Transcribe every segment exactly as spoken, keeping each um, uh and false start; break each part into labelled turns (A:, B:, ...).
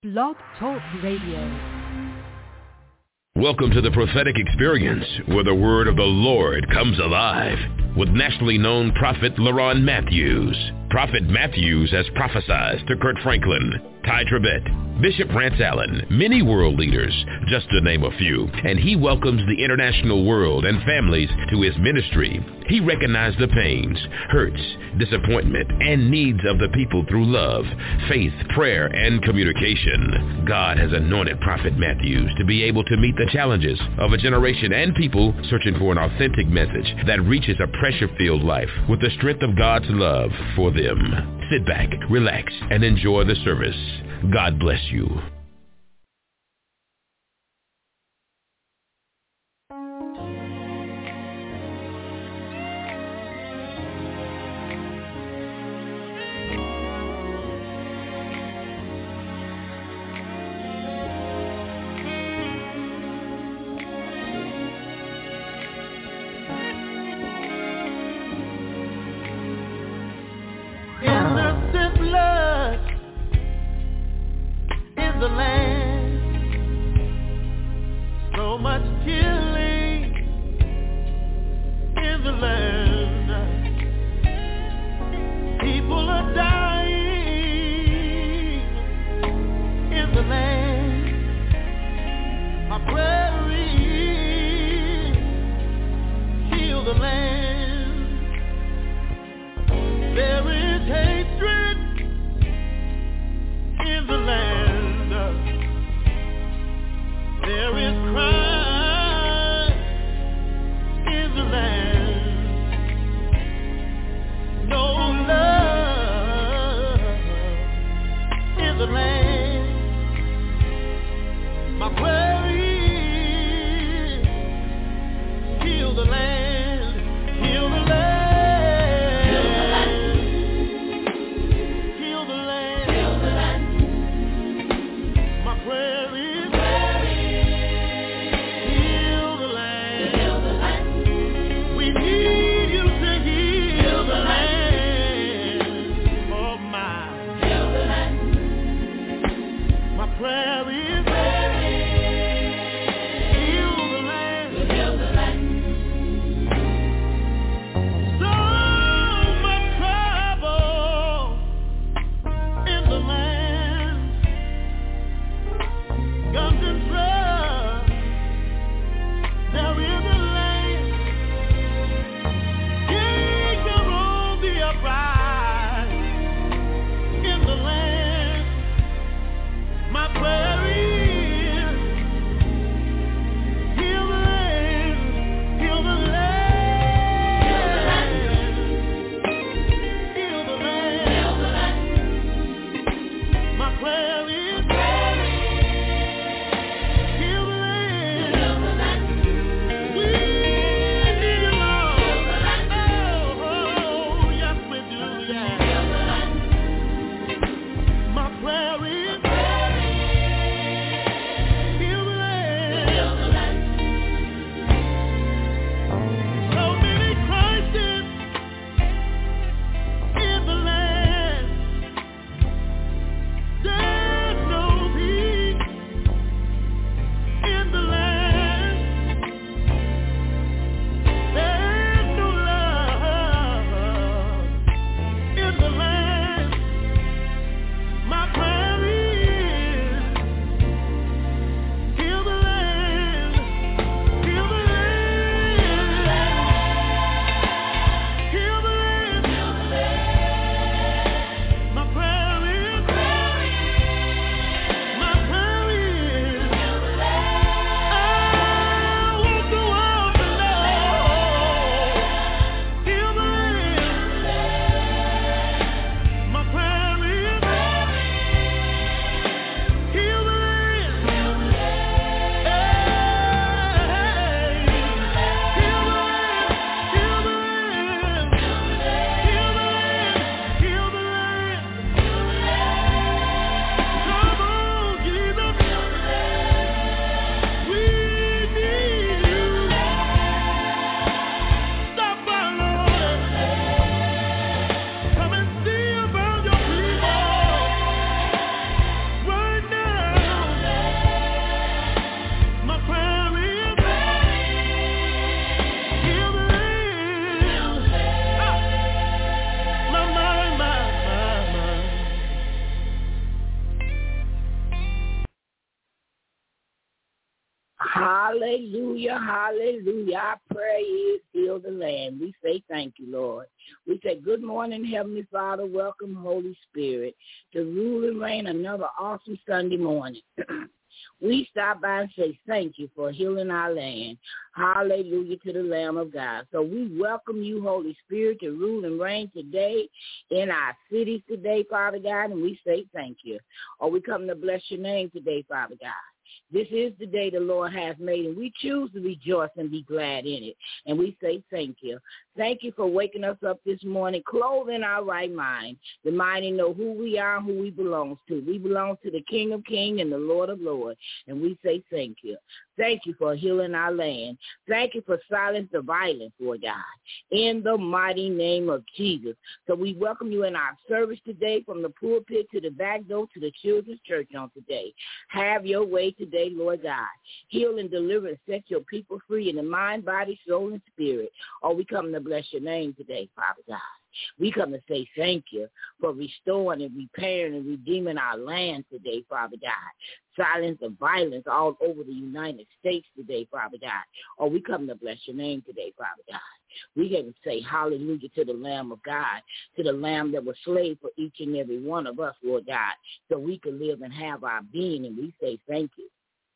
A: Blog Talk Radio.
B: Welcome to the prophetic experience where the word of the Lord comes alive with nationally known prophet LaRon Matthews. Prophet Matthews has prophesied to Kurt Franklin, Ty Tribbett, Bishop Rance Allen, many world leaders, just to name a few, and he welcomes the international world and families to his ministry. He recognized the pains, hurts, disappointment, and needs of the people through love, faith, prayer, and communication. God has anointed Prophet Matthews to be able to meet the challenges of a generation and people searching for an authentic message that reaches a pressure-filled life with the strength of God's love for them. Sit back, relax, and enjoy the service. God bless you.
C: No Hallelujah, hallelujah. Our prayer is heal the land. We say thank you, Lord. We say good morning, Heavenly Father. Welcome, Holy Spirit, to rule and reign another awesome Sunday morning. We stop by and say thank you for healing our land. Hallelujah to the Lamb of God. So we welcome you, Holy Spirit, to rule and reign today in our cities today, Father God, and we say thank you. Or we come to bless your name today, Father God. This is the day the Lord has made, and we choose to rejoice and be glad in it. And we say thank you. Thank you for waking us up this morning, clothed in our right mind, reminding know who we are and who we belong to. We belong to the King of Kings and the Lord of Lords, and we say thank you. Thank you for healing our land. Thank you for silencing the violence, Lord God, in the mighty name of Jesus. So we welcome you in our service today, from the pulpit to the back door to the children's church on today. Have your way today, Lord God. Heal and deliver and set your people free in the mind, body, soul, and spirit. Oh, we come to bless your name today, Father God. We come to say thank you for restoring and repairing and redeeming our land today, Father God. Silence the violence all over the United States today, Father God. Oh, we come to bless your name today, Father God. We can say hallelujah to the Lamb of God, to the Lamb that was slain for each and every one of us, Lord God, so we can live and have our being, and we say thank you.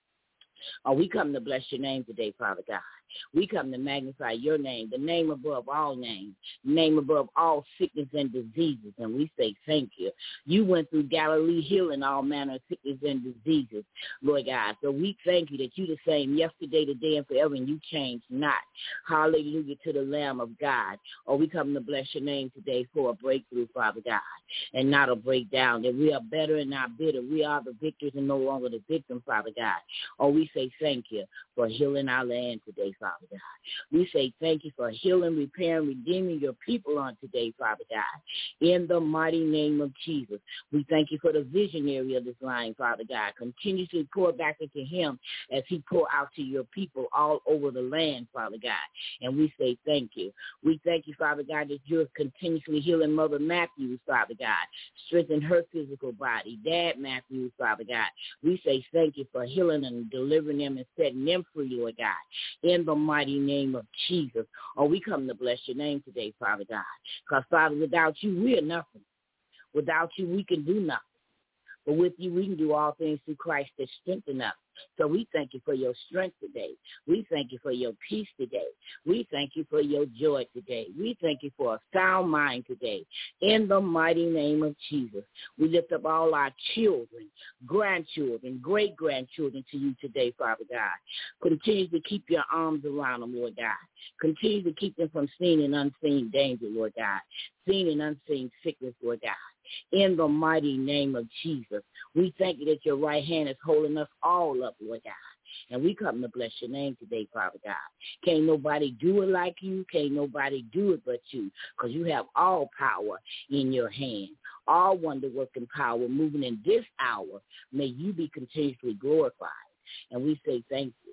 C: Oh, we come to bless your name today, Father God. We come to magnify your name, the name above all names, name above all sickness and diseases, and we say thank you. You went through Galilee healing all manner of sickness and diseases, Lord God. So we thank you that you the same yesterday, today, and forever, and you change not. Hallelujah to the Lamb of God. Oh, we come to bless your name today for a breakthrough, Father God, and not a breakdown, that we are better and not bitter. We are the victors and no longer the victim, Father God. Oh, we say thank you for healing our land today, Father God. We say thank you for healing, repairing, redeeming your people on today, Father God. In the mighty name of Jesus, we thank you for the visionary of this line, Father God. Continuously pour back into him as he pour out to your people all over the land, Father God. And we say thank you. We thank you, Father God, that you're continuously healing Mother Matthews, Father God. Strengthen her physical body. Dad Matthews, Father God. We say thank you for healing and delivering them and setting them free, Lord God. In the mighty name of Jesus. Oh, we come to bless your name today, Father God. Because, Father, without you, we are nothing. Without you, we can do nothing. But with you, we can do all things through Christ that strengthen us. So we thank you for your strength today. We thank you for your peace today. We thank you for your joy today. We thank you for a sound mind today. In the mighty name of Jesus, we lift up all our children, grandchildren, great-grandchildren to you today, Father God. Continue to keep your arms around them, Lord God. Continue to keep them from seen and unseen danger, Lord God. Seen and unseen sickness, Lord God. In the mighty name of Jesus, we thank you that your right hand is holding us all up, Lord God. And we come to bless your name today, Father God. Can't nobody do it like you. Can't nobody do it but you, because you have all power in your hand, all wonder-working power moving in this hour. May you be continuously glorified. And we say thank you.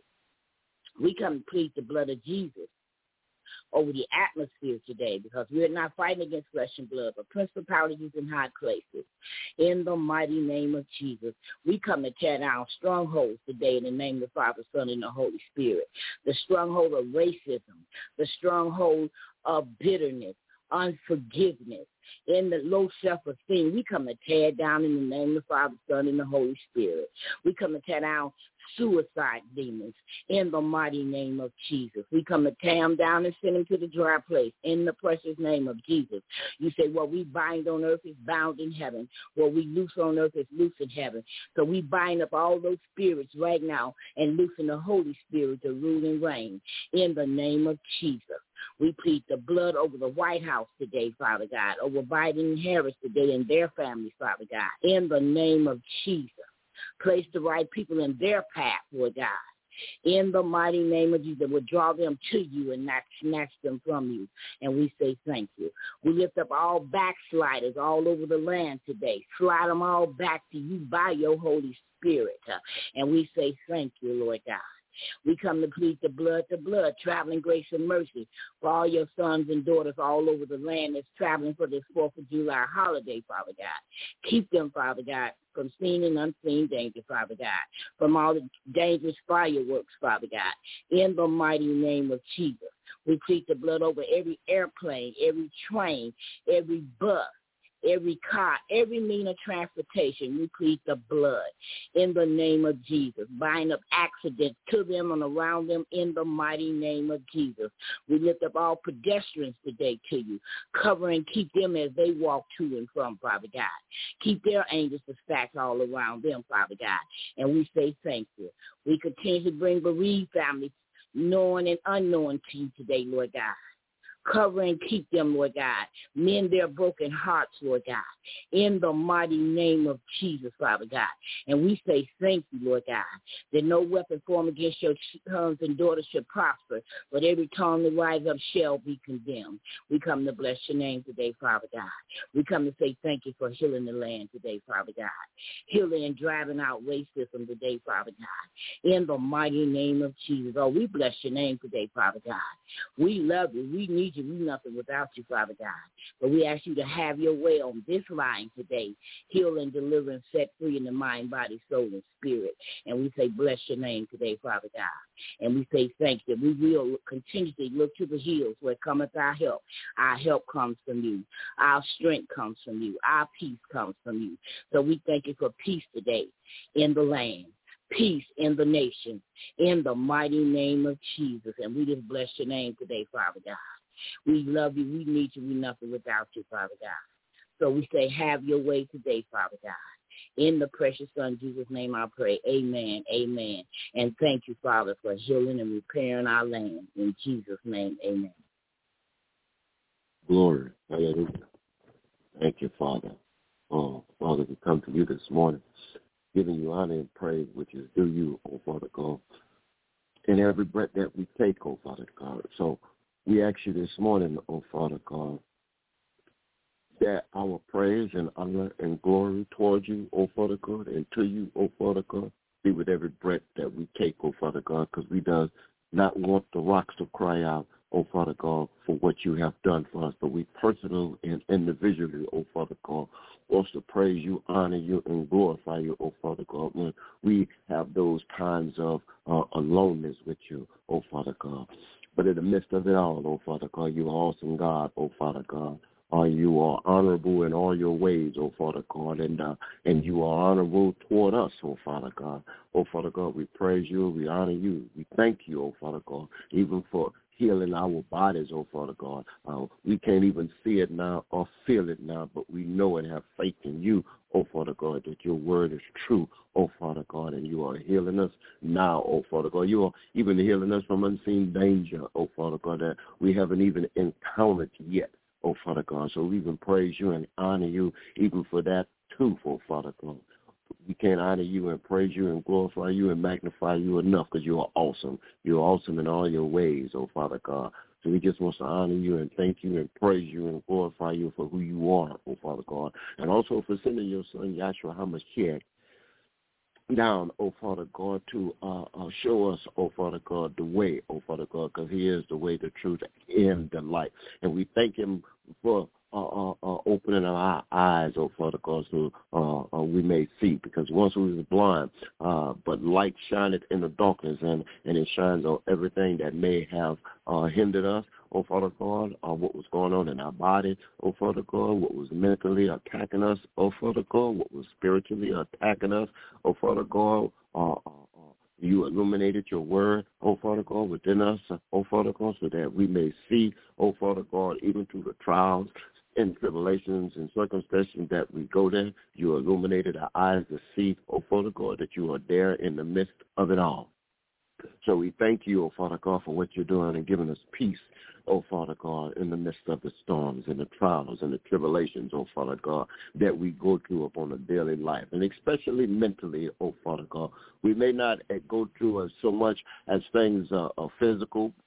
C: We come to plead the blood of Jesus over the atmosphere today, because we're not fighting against flesh and blood, but principalities in high places. In the mighty name of Jesus, we come to tear down strongholds today in the name of the Father, Son, and the Holy Spirit. The stronghold of racism, the stronghold of bitterness, unforgiveness, in the low self-esteem. We come to tear down in the name of the Father, Son, and the Holy Spirit. We come to tear down suicide demons in the mighty name of Jesus. We come to tear them down and send them to the dry place in the precious name of Jesus. You say, what we bind on earth is bound in heaven. What we loose on earth is loose in heaven. So we bind up all those spirits right now and loosen the Holy Spirit to rule and reign in the name of Jesus. We plead the blood over the White House today, Father God, over Biden and Harris today and their families, Father God, in the name of Jesus. Place the right people in their path, Lord God, in the mighty name of Jesus, that will draw them to you and not snatch them from you. And we say thank you. We lift up all backsliders all over the land today. Slide them all back to you by your Holy Spirit. And we say thank you, Lord God. We come to plead the blood, the blood, traveling grace and mercy for all your sons and daughters all over the land that's traveling for this fourth of July holiday, Father God. Keep them, Father God, from seen and unseen danger, Father God, from all the dangerous fireworks, Father God, in the mighty name of Jesus. We plead the blood over every airplane, every train, every bus, every car, every means of transportation. We plead the blood in the name of Jesus. Bind up accidents to them and around them in the mighty name of Jesus. We lift up all pedestrians today to you. Cover and keep them as they walk to and from, Father God. Keep their angels dispatched all around them, Father God. And we say thank you. We continue to bring bereaved families, knowing and unknowing, to you today, Lord God. Cover and keep them, Lord God. Mend their broken hearts, Lord God, in the mighty name of Jesus, Father God. And we say thank you, Lord God, that no weapon formed against your sons and daughters shall prosper, but every tongue that rises up shall be condemned. We come to bless your name today, Father God. We come to say thank you for healing the land today, Father God. Healing and driving out racism today, Father God, in the mighty name of Jesus. Oh, we bless your name today, Father God. We love you. We need you. We nothing without you, Father God. But we ask you to have your way on this line today. Heal and deliver and set free in the mind, body, soul, and spirit. And we say bless your name today, Father God. And we say thank you. We will continually look to the hills where cometh our help. Our help comes from you. Our strength comes from you. Our peace comes from you. So we thank you for peace today in the land. Peace in the nation, in the mighty name of Jesus. And we just bless your name today, Father God. We love you. We need you. We nothing without you, Father God. So we say, have your way today, Father God. In the precious Son, Jesus' name I pray. Amen, amen. And thank you, Father, for healing and repairing our land. In Jesus' name, amen.
D: Glory. Hallelujah. Thank you, Father. Oh, Father, we come to you this morning, giving you honor and praise, which is due you, oh, Father God, in every breath that we take, oh, Father God. So we ask you this morning, oh, Father God, that our praise and honor and glory towards you, oh, Father God, and to you, oh, Father God, be with every breath that we take, oh, Father God, because we do not want the rocks to cry out, oh, Father God, for what you have done for us, but we personally and individually, oh, Father God, wants to praise you, honor you, and glorify you, oh, Father God, when we have those times of uh, aloneness with you, oh, Father God. But in the midst of it all, oh, Father God, you are awesome God, oh, Father God. Uh, you are honorable in all your ways, oh, Father God, and uh, and you are honorable toward us, oh, Father God. Oh, Father God, we praise you, we honor you. We thank you, oh, Father God, even for healing our bodies, oh, Father God. Uh, we can't even see it now or feel it now, but we know and have faith in you, oh, Father God, that your word is true, oh, Father God, and you are healing us now, oh, Father God. You are even healing us from unseen danger, oh, Father God, that we haven't even encountered yet, oh, Father God. So we even praise you and honor you even for that too, oh, Father God. We can't honor you and praise you and glorify you and magnify you enough because you are awesome. You're awesome in all your ways, oh, Father God. So we just want to honor you and thank you and praise you and glorify you for who you are, oh, Father God. And also for sending your son, Yahshua HaMashiach, down, oh, Father God, to uh, uh, show us, oh, Father God, the way, oh, Father God, because he is the way, the truth, and the light. And we thank him for uh, uh, uh, opening our eyes, oh, Father God, so uh, uh, we may see. Because once we was blind, uh, but light shineth in the darkness, and, and it shines on everything that may have uh, hindered us, oh, Father God, uh, what was going on in our body, oh, Father God, what was mentally attacking us, oh, Father God, what was spiritually attacking us, oh, Father God, uh, uh, uh, you illuminated your word, oh, Father God, within us, oh, Father God, so that we may see, oh, Father God, even through the trials and tribulations and circumstances that we go there, you illuminated our eyes to see, oh, Father God, that you are there in the midst of it all. So we thank you, oh, Father God, for what you're doing and giving us peace, oh, Father God, in the midst of the storms and the trials and the tribulations, oh, Father God, that we go through upon a daily life, and especially mentally, oh, Father God. We may not go through as so much as things uh, are physical,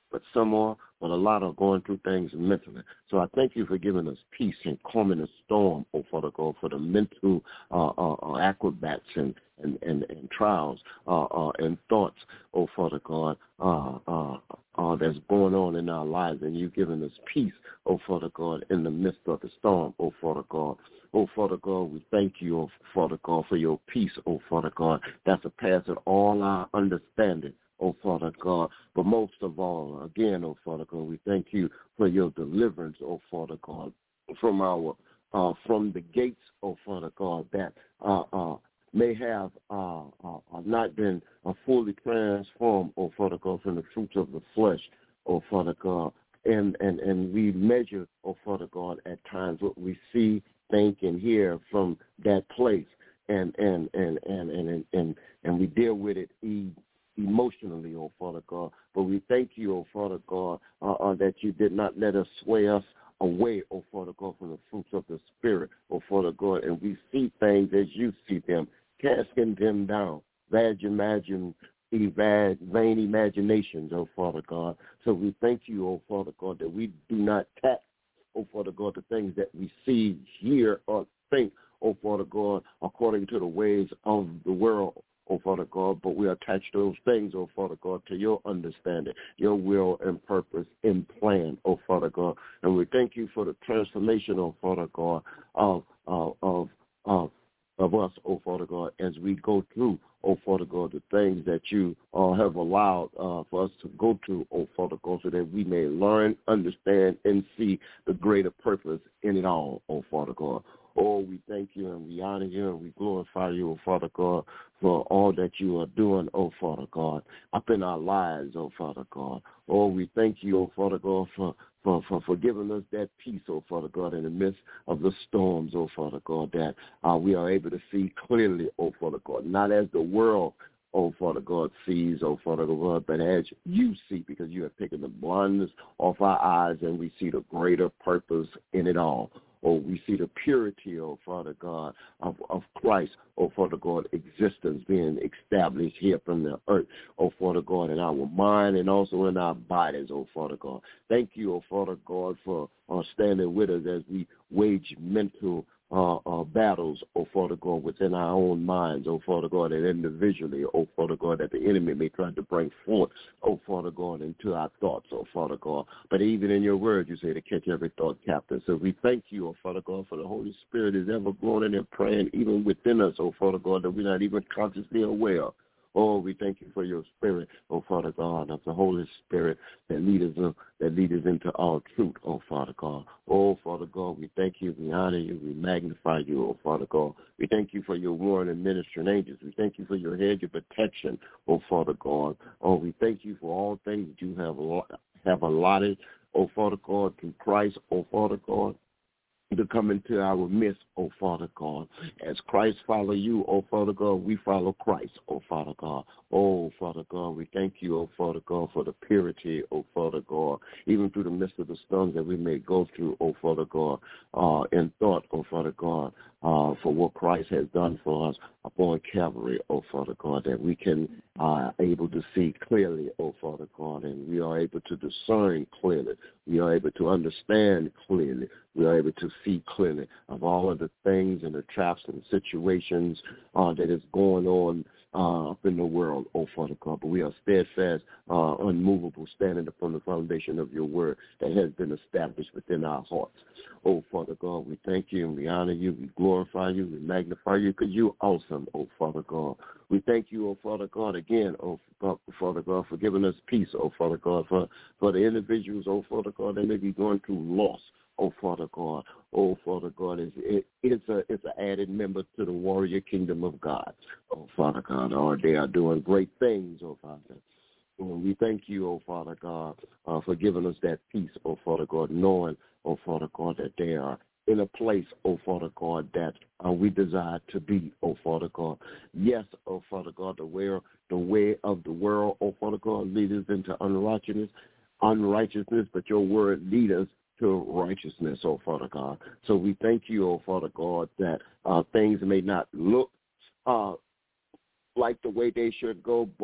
D: but some are, but a lot are going through things mentally. So I thank you for giving us peace and calming the storm, oh Father God, for the mental uh, uh, acrobats and, and, and, and trials uh, uh, and thoughts, oh Father God, uh, uh, uh, that's going on in our lives, and you've given us peace, oh Father God, in the midst of the storm, oh Father God. Oh, Father God, we thank you, oh Father God, for your peace, oh Father God, that surpasses all our understanding, oh Father God. But most of all, again, oh Father God, we thank you for your deliverance, oh Father God, from our uh, from the gates, oh Father God, that uh, uh, may have uh, uh, not been uh, fully transformed, oh Father God, from the fruits of the flesh, oh Father God. And, and, and we measure, oh Father God, at times what we see, think, and hear from that place, and and and and and and, and we deal with it e- emotionally, oh Father God. But we thank you, oh Father God, uh, uh, that you did not let us sway us away, oh Father God, from the fruits of the Spirit, oh Father God, and we see things as you see them, casting them down. Bad imagine. Evad, vain imaginations, oh Father God. So we thank you, oh Father God, that we do not tax, oh Father God, the things that we see, hear, or think, oh Father God, according to the ways of the world, oh Father God, but we attach those things, oh Father God, to your understanding, your will and purpose and plan, oh Father God. And we thank you for the transformation, oh Father God, of of of of of us, oh Father God, as we go through, oh Father God, the things that you uh, have allowed uh, for us to go through, oh Father God, so that we may learn, understand, and see the greater purpose in it all, oh Father God. Oh, we thank you and we honor you and we glorify you, oh Father God, for all that you are doing, oh Father God, up in our lives, oh Father God. Oh, we thank you, oh Father God, for For, for, for giving us that peace, oh Father God, in the midst of the storms, oh Father God, that uh, we are able to see clearly, oh Father God, not as the world, oh Father God, sees, oh Father God, but as you see, because you have taken the blindness off our eyes and we see the greater purpose in it all. Oh, we see the purity, oh Father God, of, of Christ, oh Father God, existence being established here from the earth, oh Father God, in our mind and also in our bodies, oh Father God. Thank you, oh Father God, for uh, standing with us as we wage mental Uh, uh, battles, oh Father God, within our own minds, oh Father God, and individually, oh Father God, that the enemy may try to bring forth, oh Father God, into our thoughts, oh Father God. But even in your word, you say to catch every thought captive. So we thank you, oh Father God, for the Holy Spirit is ever growing and praying even within us, oh Father God, that we're not even consciously aware of. Oh, we thank you for your spirit, oh Father God, of the Holy Spirit that leads us, that leads us into all truth, oh Father God. Oh, Father God, we thank you, we honor you, we magnify you, oh Father God. We thank you for your warring and ministering angels. We thank you for your hedge of protection, oh Father God. Oh, we thank you for all things that you have have allotted, oh Father God, through Christ, oh Father God, to come into our midst, oh Father God. As Christ follow you, oh Father God, we follow Christ, oh Father God. Oh Father God, we thank you, oh Father God, for the purity, oh Father God, even through the midst of the storms that we may go through, oh Father God, uh, in thought, oh Father God, uh, for what Christ has done for us upon Calvary, oh Father God, that we can uh, able to see clearly, oh Father God, and we are able to discern clearly. We are able to understand clearly. We are able to see clearly of all of the things and the traps and situations uh, that is going on uh, up in the world, oh Father God. But we are steadfast, uh, unmovable, standing upon the foundation of your word that has been established within our hearts. Oh Father God, we thank you and we honor you, we glorify you, we magnify you because you're awesome, oh Father God. We thank you, oh Father God, again, oh Father God, for giving us peace, oh Father God, for, for the individuals, oh Father God, that may be going through loss. Oh, Father God, oh, Father God, it's, it, it's a it's an added member to the warrior kingdom of God. Oh, Father God, oh, they are doing great things, oh, Father. And we thank you, oh, Father God, uh, for giving us that peace, oh, Father God, knowing, oh, Father God, that they are in a place, oh, Father God, that uh, we desire to be, oh, Father God. Yes, oh, Father God, the way, the way of the world, oh, Father God, leads us into unrighteousness, unrighteousness, but your word leads us to righteousness, oh Father God. So we thank you, oh Father God, that uh, things may not look uh, like the way they should go, but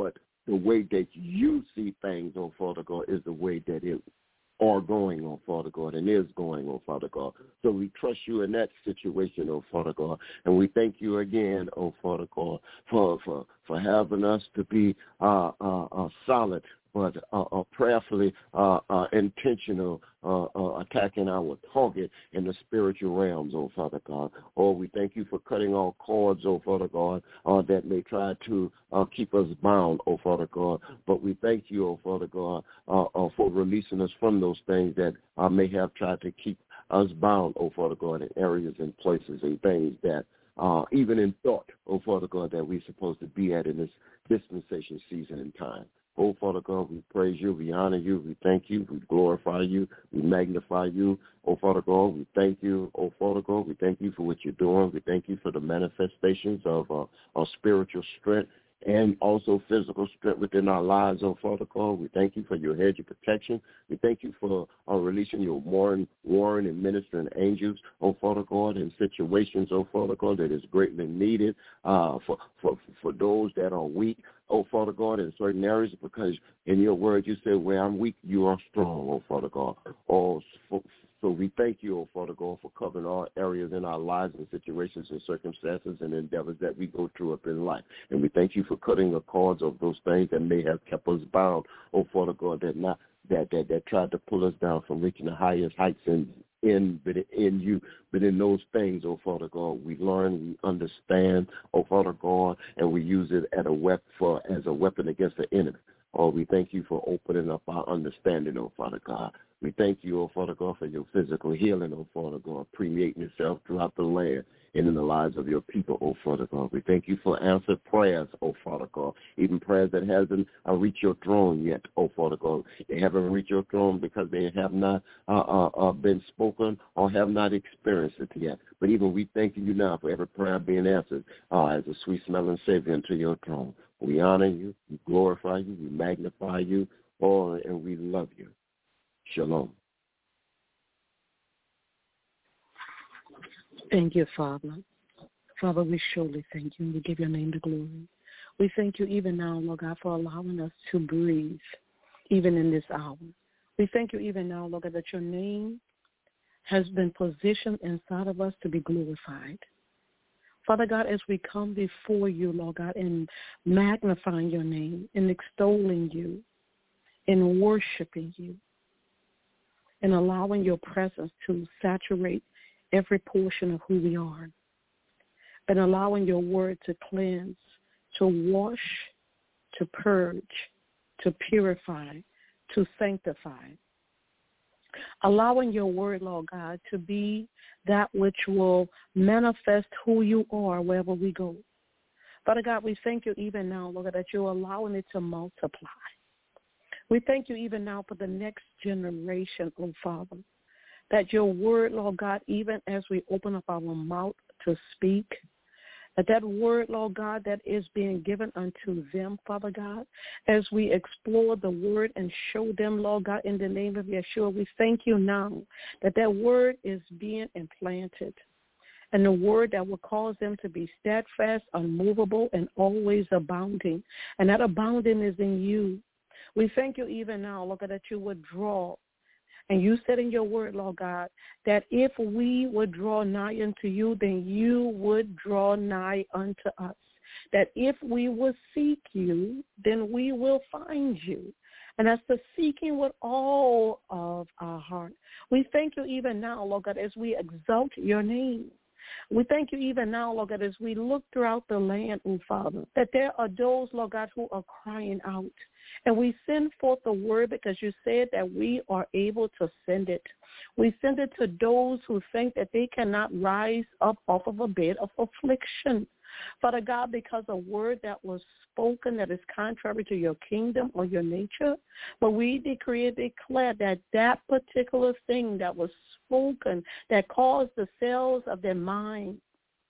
D: the way that you see things, oh Father God, is the way that it are going, oh Father God, and is going, oh Father God. So we trust you in that situation, oh Father God. And we thank you again, oh Father God, for for, for having us to be uh, uh, uh, solid, but uh, uh, prayerfully uh, uh, intentional, uh, uh, attacking our target in the spiritual realms, oh Father God. Oh, we thank you for cutting all cords, oh Father God, uh, that may try to uh, keep us bound, oh Father God. But we thank you, oh Father God, uh, uh, for releasing us from those things that uh, may have tried to keep us bound, oh Father God, in areas and places and things that uh, even in thought, oh Father God, that we're supposed to be at in this dispensation season and time. Oh, Father God, we praise you, we honor you, we thank you, we glorify you, we magnify you. Oh, Father God, we thank you. Oh, Father God, we thank you for what you're doing. We thank you for the manifestations of uh, our spiritual strength and also physical strength within our lives, oh, Father God. We thank you for your hedge of protection. We thank you for uh, releasing your warring, warring and ministering angels, oh, Father God, in situations, oh, Father God, that is greatly needed uh, for, for, for those that are weak, oh, Father God, in certain areas, because in your word you said, where I'm weak, you are strong, oh, Father God. Oh, for, So we thank you, oh, Father God, for covering all areas in our lives and situations and circumstances and endeavors that we go through up in life. And we thank you for cutting the cords of those things that may have kept us bound, oh, Father God, that not that that, that tried to pull us down from reaching the highest heights in in but in you. But in those things, oh, Father God, we learn, we understand, oh, Father God, and we use it as a weapon for as a weapon against the enemy. Oh, we thank you for opening up our understanding, oh, Father God. We thank you, oh, Father God, for your physical healing, oh, Father God, permeating itself throughout the land and in the lives of your people, oh, Father God. We thank you for answered prayers, oh, Father God, even prayers that hasn't uh, reached your throne yet, oh, Father God. They haven't reached your throne because they have not uh, uh, uh, been spoken or have not experienced it yet. But even we thank you now for every prayer being answered uh, as a sweet-smelling Savior into your throne. We honor you, we glorify you, we magnify you, oh, and we love you. Shalom.
E: Thank you, Father. Father, we surely thank you, and we give your name the glory. We thank you even now, Lord God, for allowing us to breathe, even in this hour. We thank you even now, Lord God, that your name has been positioned inside of us to be glorified. Father God, as we come before you, Lord God, in magnifying your name, in extolling you, in worshiping you, and allowing your presence to saturate every portion of who we are, and allowing your word to cleanse, to wash, to purge, to purify, to sanctify. Allowing your word, Lord God, to be that which will manifest who you are wherever we go. Father God, we thank you even now, Lord God, that you're allowing it to multiply. We thank you even now for the next generation, oh Father, that your word, Lord God, even as we open up our mouth to speak, that that word, Lord God, that is being given unto them, Father God, as we explore the word and show them, Lord God, in the name of Yeshua, we thank you now that that word is being implanted, and the word that will cause them to be steadfast, unmovable, and always abounding, and that abounding is in you. We thank you even now, Lord God, that you would draw. And you said in your word, Lord God, that if we would draw nigh unto you, then you would draw nigh unto us. That if we would seek you, then we will find you. And that's the seeking with all of our heart. We thank you even now, Lord God, as we exalt your name. We thank you even now, Lord God, as we look throughout the land, oh Father, that there are those, Lord God, who are crying out. And we send forth the word because you said that we are able to send it. We send it to those who think that they cannot rise up off of a bed of affliction. Father God, because a word that was spoken that is contrary to your kingdom or your nature, but we decree and declare that that particular thing that was spoken that caused the cells of their mind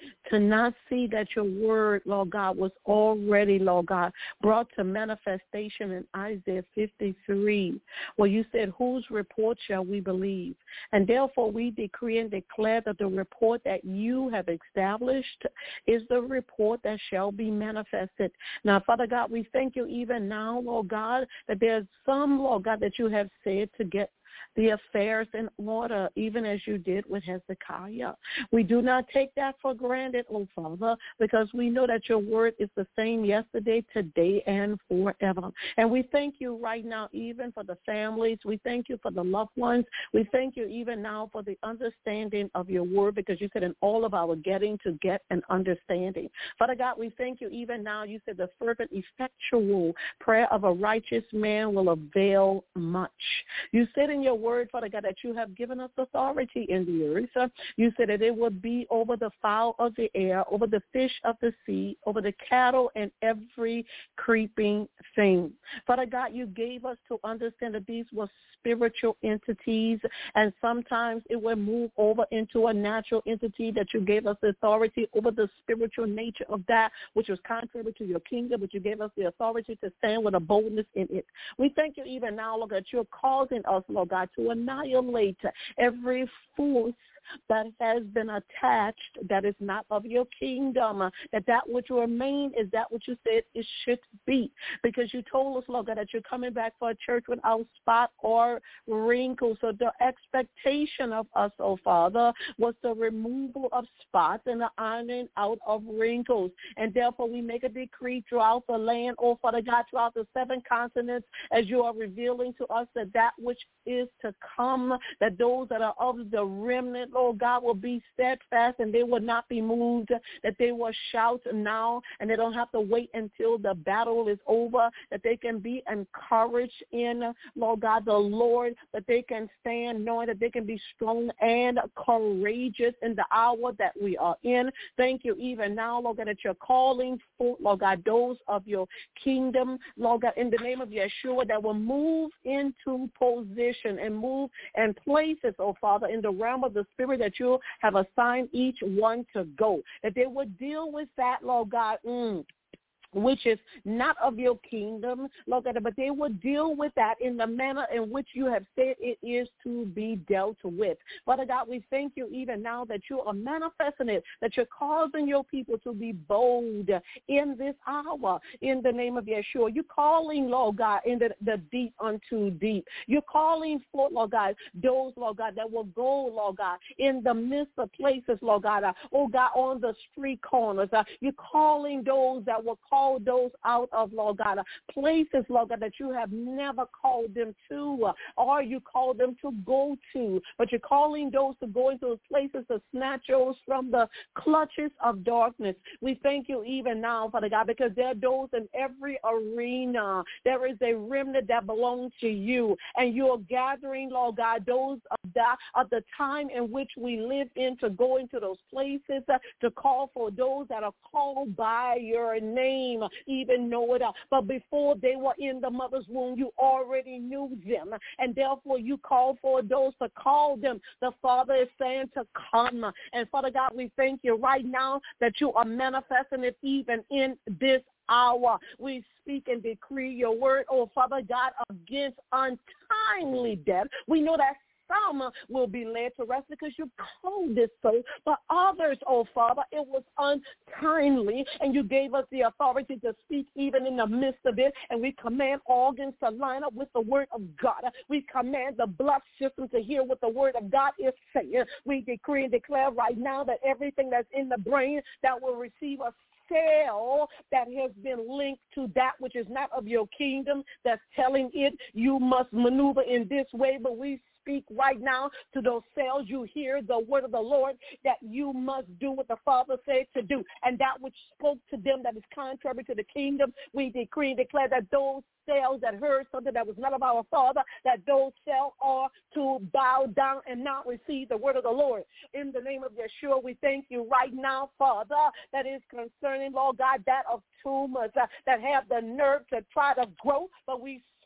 E: to not see that your word, Lord God, was already, Lord God, brought to manifestation in Isaiah fifty-three, where you said, whose report shall we believe? And therefore we decree and declare that the report that you have established is the report that shall be manifested. Now, Father God, we thank you even now, Lord God, that there's some, Lord God, that you have said to get the affairs in order, even as you did with Hezekiah. We do not take that for granted, oh Father, because we know that your word is the same yesterday, today, and forever. And we thank you right now even for the families. We thank you for the loved ones. We thank you even now for the understanding of your word, because you said in all of our getting to get an understanding. Father God, we thank you even now. You said the fervent, effectual prayer of a righteous man will avail much. You said in your word, Father God, that you have given us authority in the earth. You said that it would be over the fowl of the air, over the fish of the sea, over the cattle and every creeping thing. Father God, you gave us to understand that these were spiritual entities, and sometimes it will move over into a natural entity, that you gave us the authority over the spiritual nature of that which was contrary to your kingdom, but you gave us the authority to stand with a boldness in it. We thank you even now, Lord, that you're causing us, Lord God, to annihilate every force that has been attached that is not of your kingdom, that that which will remain is that which you said it should be. Because you told us, Lord God, that you're coming back for a church without spot or wrinkle. So the expectation of us, oh Father, was the removal of spots and the ironing out of wrinkles. And therefore we make a decree throughout the land, oh Father God, throughout the seven continents, as you are revealing to us that that which is to come, that those that are of the remnant, Lord God, will be steadfast and they will not be moved, that they will shout now and they don't have to wait until the battle is over, that they can be encouraged in, Lord God, the Lord, that they can stand knowing that they can be strong and courageous in the hour that we are in. Thank you even now, Lord God, that you're calling for, Lord God, those of your kingdom, Lord God, in the name of Yeshua, that will move into position and move and places, oh Father, in the realm of the Spirit that you have assigned each one to go, that they would deal with that, Lord God, mm, which is not of your kingdom, Lord God, but they will deal with that in the manner in which you have said it is to be dealt with. Father God, we thank you even now that you are manifesting it, that you're causing your people to be bold in this hour in the name of Yeshua. You're calling, Lord God, in the, the deep unto deep. You're calling for, Lord God, those, Lord God, that will go, Lord God, in the midst of places, Lord God, uh, oh God, on the street corners. Uh, you're calling those that will call those out of, Lord God, uh, places, Lord God, that you have never called them to, uh, or you called them to go to, but you're calling those to go into those places to snatch those from the clutches of darkness. We thank you even now, Father God, because there are those in every arena. There is a remnant that belongs to you, and you're gathering, Lord God, those of the, of the time in which we live in to go into those places, uh, to call for those that are called by your name. Even know it. But before they were in the mother's womb, you already knew them. And therefore you called for those to call them. The Father is saying to come. And Father God, we thank you right now that you are manifesting it even in this hour. We speak and decree your word, oh Father God, against untimely death. We know that some will be led to rest because you called it so. But others, oh Father, it was untimely, and you gave us the authority to speak even in the midst of it. And we command organs to line up with the word of God. We command the blood system to hear what the word of God is saying. We decree and declare right now that everything that's in the brain that will receive a cell that has been linked to that which is not of your kingdom, that's telling it you must maneuver in this way, but we speak right now to those cells. You hear the word of the Lord that you must do what the Father said to do. And that which spoke to them that is contrary to the kingdom, we decree and declare that those cells that heard something that was not of our Father, that those cells are to bow down and not receive the word of the Lord. In the name of Yeshua, we thank you right now, Father, that is concerning, Lord God, that of tumors uh, that have the nerve to try to grow, but we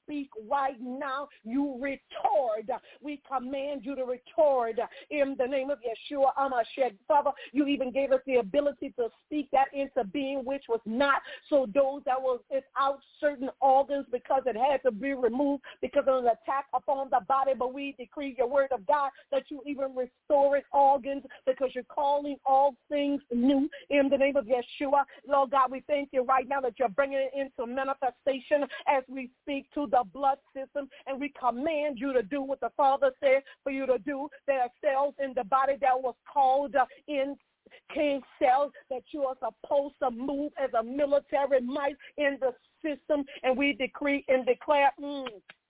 E: speak right now, you retard. We command you to retard in the name of Yeshua HaMashiach. Father, you even gave us the ability to speak that into being which was not. So those that was without certain organs because it had to be removed because of an attack upon the body, but we decree your word of God that you even restore its organs because you're calling all things new in the name of Yeshua. Lord God, we thank you right now that you're bringing it into manifestation as we speak to the blood system, and we command you to do what the Father said for you to do. There are cells in the body that was called uh, in King cells that you are supposed to move as a military might in the system, and we decree and declare mm,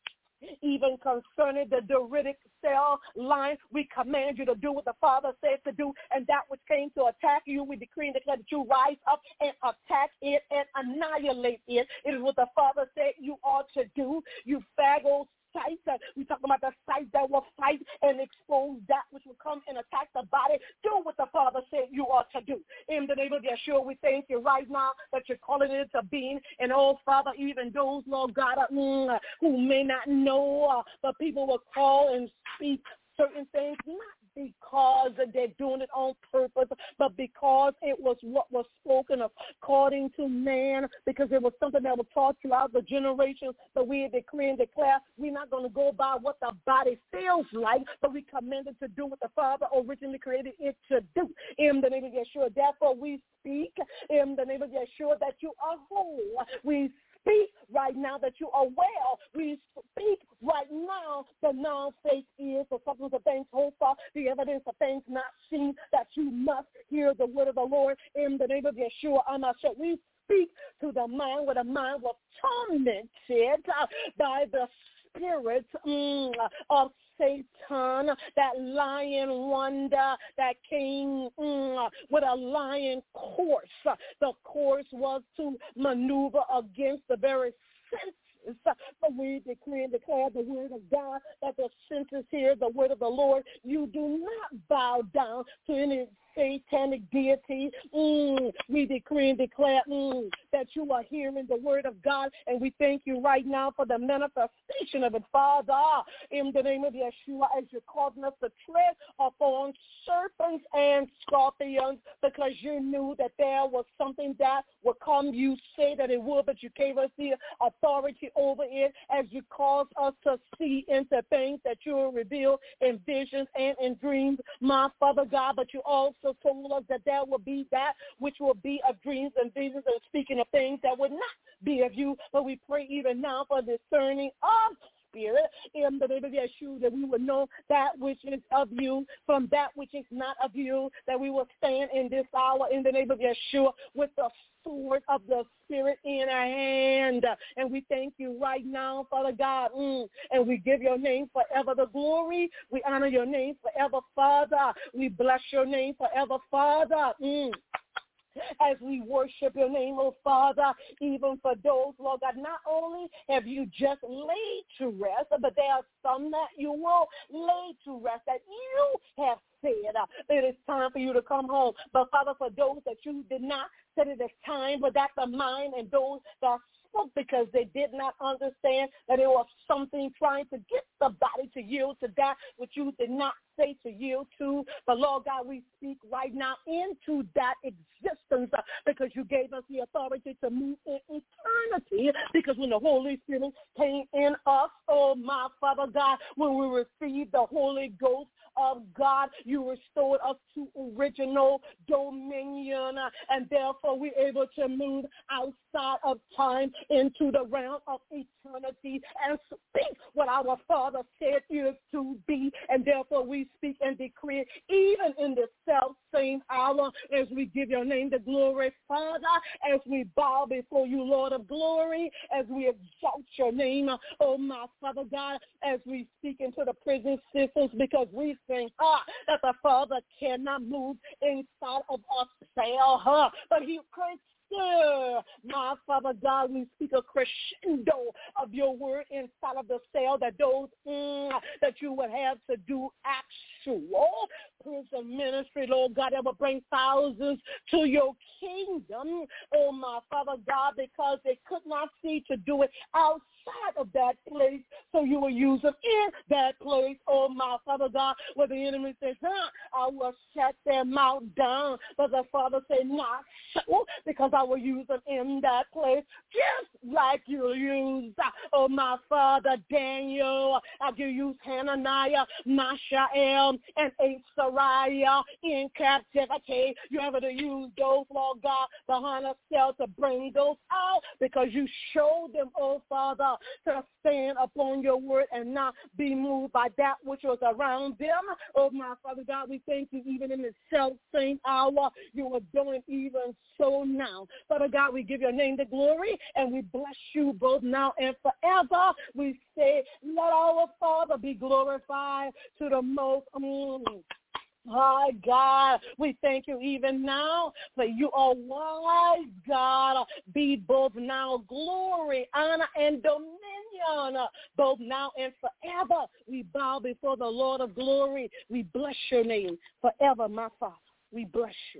E: even concerning the dendritic cell line, we command you to do what the Father said to do, and that which came to attack you, we decree and declare that you rise up and attack it and annihilate it. It is what the Father said you ought to do. You faggots. Sight. We talk about the sight that will fight and expose that which will come and attack the body. Do what the Father said you ought to do. In the name of Yeshua, we thank you right now that you're calling it into being. And oh, Father, even those, Lord God, uh, mm, who may not know, uh, but people will call and speak certain things, not because they're doing it on purpose, but because it was what was spoken of according to man, because it was something that was taught throughout the generations. But we decree and declare we're not going to go by what the body feels like, but we commanded to do what the Father originally created it to do. In the name of Yeshua, therefore we speak in the name of Yeshua that you are whole. We speak right now that you are well. We speak right now that now faith is the substance of things hoped for, the evidence of things not seen, that you must hear the word of the Lord in the name of Yeshua HaMashiach. We speak to the mind where the mind was tormented by the spirit mm, of Satan, that lion wonder that came mm, with a lion course. The course was to maneuver against the very senses. But we decree and declare the word of God that the senses hear the word of the Lord. You do not bow down to any satanic deity. Mm, we decree and declare mm, that you are hearing the word of God, and we thank you right now for the manifestation of it, Father, in the name of Yeshua, as you're causing us to tread upon serpents and scorpions, because you knew that there was something that would come. You say that it would, but you gave us the authority over it as you cause us to see into things that you will reveal in visions and in dreams, my Father God. But you also told us that there will be that which will be of dreams and visions and speaking of things that would not be of you. But we pray even now for discerning of spirit in the name of Yeshua, that we will know that which is of you from that which is not of you, that we will stand in this hour in the name of Yeshua with the sword of the Spirit in our hand. And we thank you right now, Father God, mm, and we give your name forever the glory. We honor your name forever, Father. We bless your name forever, Father. Mm. As we worship your name, oh Father, even for those, Lord God, not only have you just laid to rest, but there are some that you will lay to rest, that you have said uh, it is time for you to come home. But Father, for those that you did not set it as time, but that's the mind, and those that spoke because they did not understand that it was something trying to get the body to yield to that which you did not say to yield to. But Lord God, we speak right now into that existence uh, because you gave us the authority to move in eternity, because when the Holy Spirit came in us, oh my Father God, when we received the Holy Ghost of God, you restored us to original dominion, uh, and therefore we're able to move outside of time into the realm of eternity and speak what our Father said is to be. And therefore we speak and decree even in this self same hour as we give your name the glory, Father, as we bow before you, Lord of glory, as we exalt your name, oh my Father God, as we speak into the prison systems, because we think ah, that the Father cannot move inside of us, huh? But he creates stir. My Father God, we speak a crescendo of your word inside of the cell, that those mm, that you would have to do actual prison ministry, Lord God, that will bring thousands to your kingdom, oh my Father God, because they could not see to do it outside of that place, so you will use them in that place, oh my Father God, where the enemy says, huh, I will shut their mouth down, but the Father said, not so, because I will use them in that place, just like you used, oh my Father, Daniel, as you used Hananiah, Mishael, and Azariah in captivity. You're able to use those, Lord God, behind a cell to bring those out, because you showed them, oh Father, to stand upon your word and not be moved by that which was around them. Oh, my Father God, we thank you even in the self-same hour. You are doing even so now. Father God, we give your name the glory, and we bless you both now and forever. We say, let our Father be glorified to the most. Mm, My God, we thank you even now for you are wise, God. Be both now glory, honor, and dominion, both now and forever. We bow before the Lord of glory. We bless your name forever, my Father. We bless you.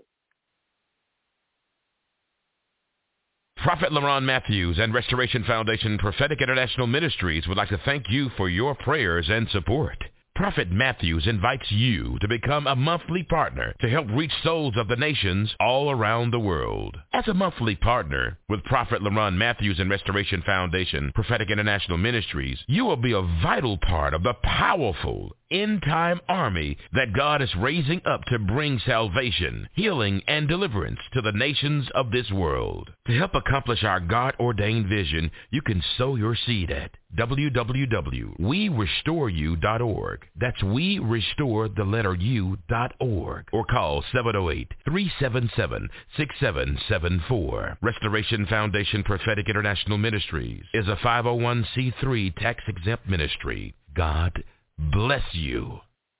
B: Prophet LaRon Matthews and Restoration Foundation Prophetic International Ministries would like to thank you for your prayers and support. Prophet Matthews invites you to become a monthly partner to help reach souls of the nations all around the world. As a monthly partner with Prophet LaRon Matthews and Restoration Foundation Prophetic International Ministries, you will be a vital part of the powerful end-time army that God is raising up to bring salvation, healing, and deliverance to the nations of this world. To help accomplish our God-ordained vision, you can sow your seed at w w w dot we restore you dot org. That's we restore the letter u dot org. Or call seven oh eight, three seven seven, six seven seven four. Restoration Foundation Prophetic International Ministries is a five oh one c three tax-exempt ministry. God bless you.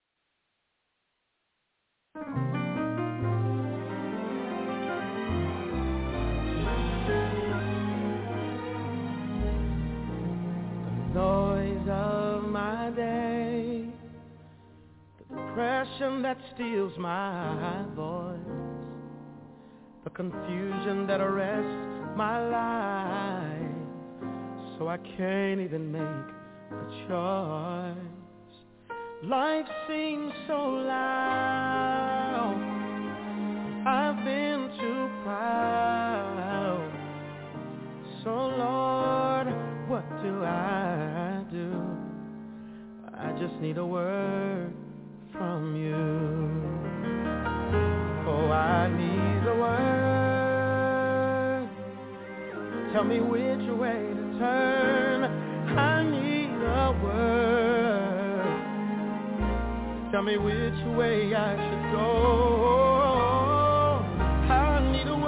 F: The noise of my day, the depression that steals my voice, the confusion that arrests my life, so I can't even make a choice. Life seems so loud, I've been too proud. So Lord, what do I do? I just need a word from you. Oh, I need a word. Tell me which way to turn. I need a word. Tell me which way I should go. I need a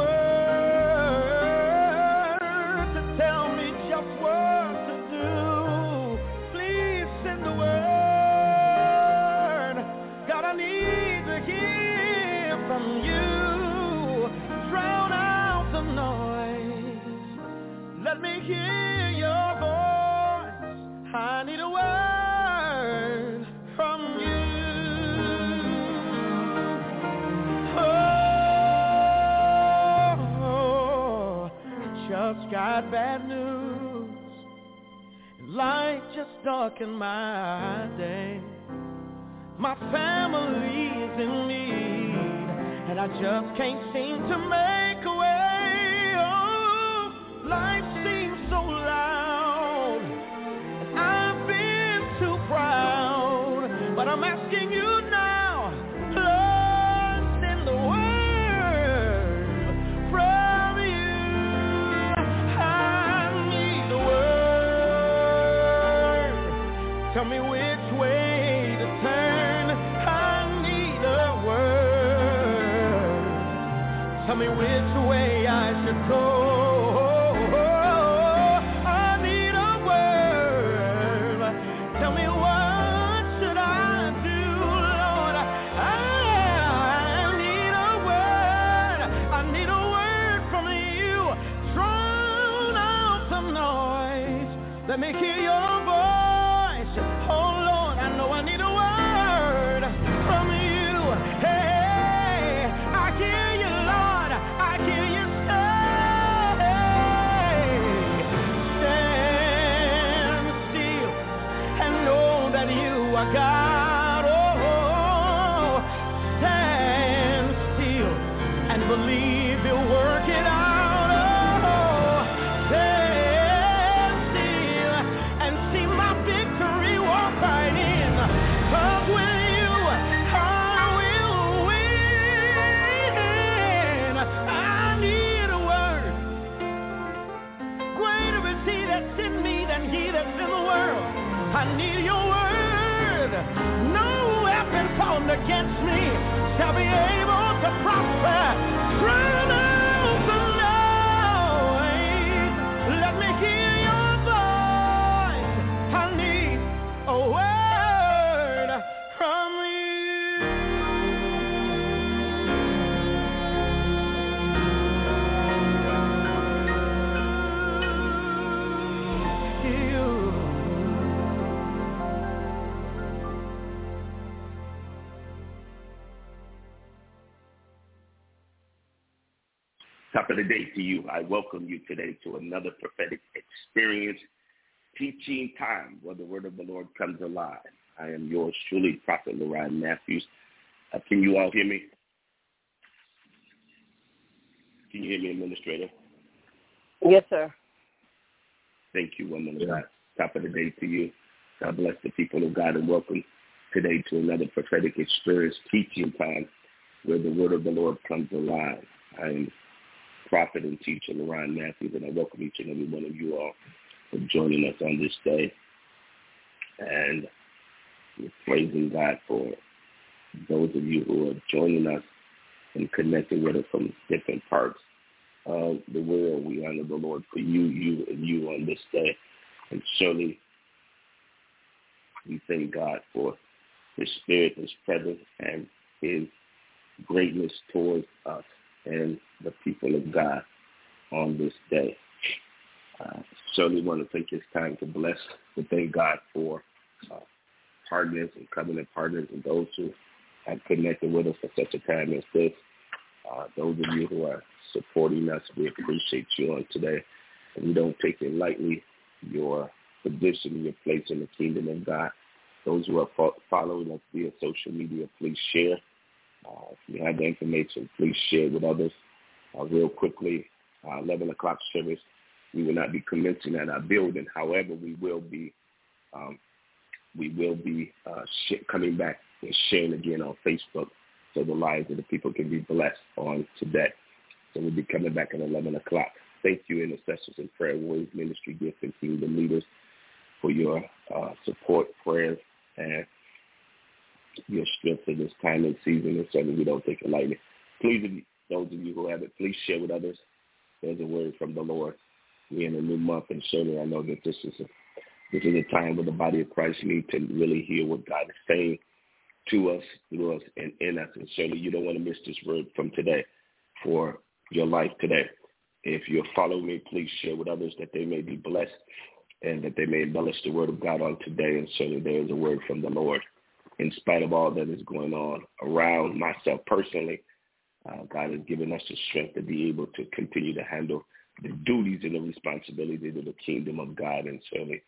F: word to tell me just what to do. Please send the word. God, I need to hear from you. Drown out the noise. Let me hear your voice. I need a word from you. Just got bad news. Life just darkened my day. My family is in need, and I just can't seem to make a way. Oh, life seems so loud, and I've been too proud. But I'm asking you now, Lord, send the word from you. Tell me which way to turn. I need a word. Tell me which way I should go. I need a word. Tell me what should I do, Lord. I need a word. I need a word from you. Let me hear your voice. Oh, Lord, I know I need a word from you. Hey, I hear you, Lord. I hear you say, stand still and know that you are God. Oh, stand still and believe you'll work it out. I need your word. No weapon formed against me shall be able to prosper. Drown out the noise. Let me hear your voice. I need a word from you.
G: Top of the day to you. I welcome you today to another prophetic experience, teaching time where the word of the Lord comes alive. I am yours truly, Prophet Lorraine Matthews. Uh, can you all hear me? Can you hear me, Administrator?
H: Yes, sir.
G: Thank you, woman of God. Top of the day to you. God bless the people of God and welcome today to another prophetic experience, teaching time where the word of the Lord comes alive. I am Prophet and teacher Lorraine Matthews, and I welcome each and every one of you all for joining us on this day. And we're praising God for those of you who are joining us and connecting with us from different parts of the world. We honor the Lord for you, you, and you on this day. And surely we thank God for His Spirit, His presence, and His greatness towards us and the people of God on this day. Uh, certainly want to take this time to bless and thank God for uh, partners and covenant partners and those who have connected with us for such a time as this. Uh, those of you who are supporting us, we appreciate you on today. And we don't take it lightly, your position, your place in the kingdom of God. Those who are fo- following us via social media, please share. Uh, if you have the information, please share with others. Uh, real quickly, uh, eleven o'clock service, we will not be commencing at our building. However, we will be um, we will be uh, sh- coming back and sharing again on Facebook so the lives of the people can be blessed on today. So we'll be coming back at eleven o'clock. Thank you, intercessors and prayer warriors, ministry gifts, and kingdom leaders for your uh, support, prayers, and your strength in this time and season, and certainly we don't take it lightly. Please, those of you who have it, please share with others. There's a word from the Lord. We're in a new month, and certainly I know that this is a, this is a time where the body of Christ needs to really hear what God is saying to us, through us, and in us. And certainly you don't want to miss this word from today for your life today. If you're following me, please share with others that they may be blessed and that they may embellish the word of God on today. And certainly there is a word from the Lord. In spite of all that is going on around myself personally, uh, God has given us the strength to be able to continue to handle the duties and the responsibilities of the kingdom of God. And certainly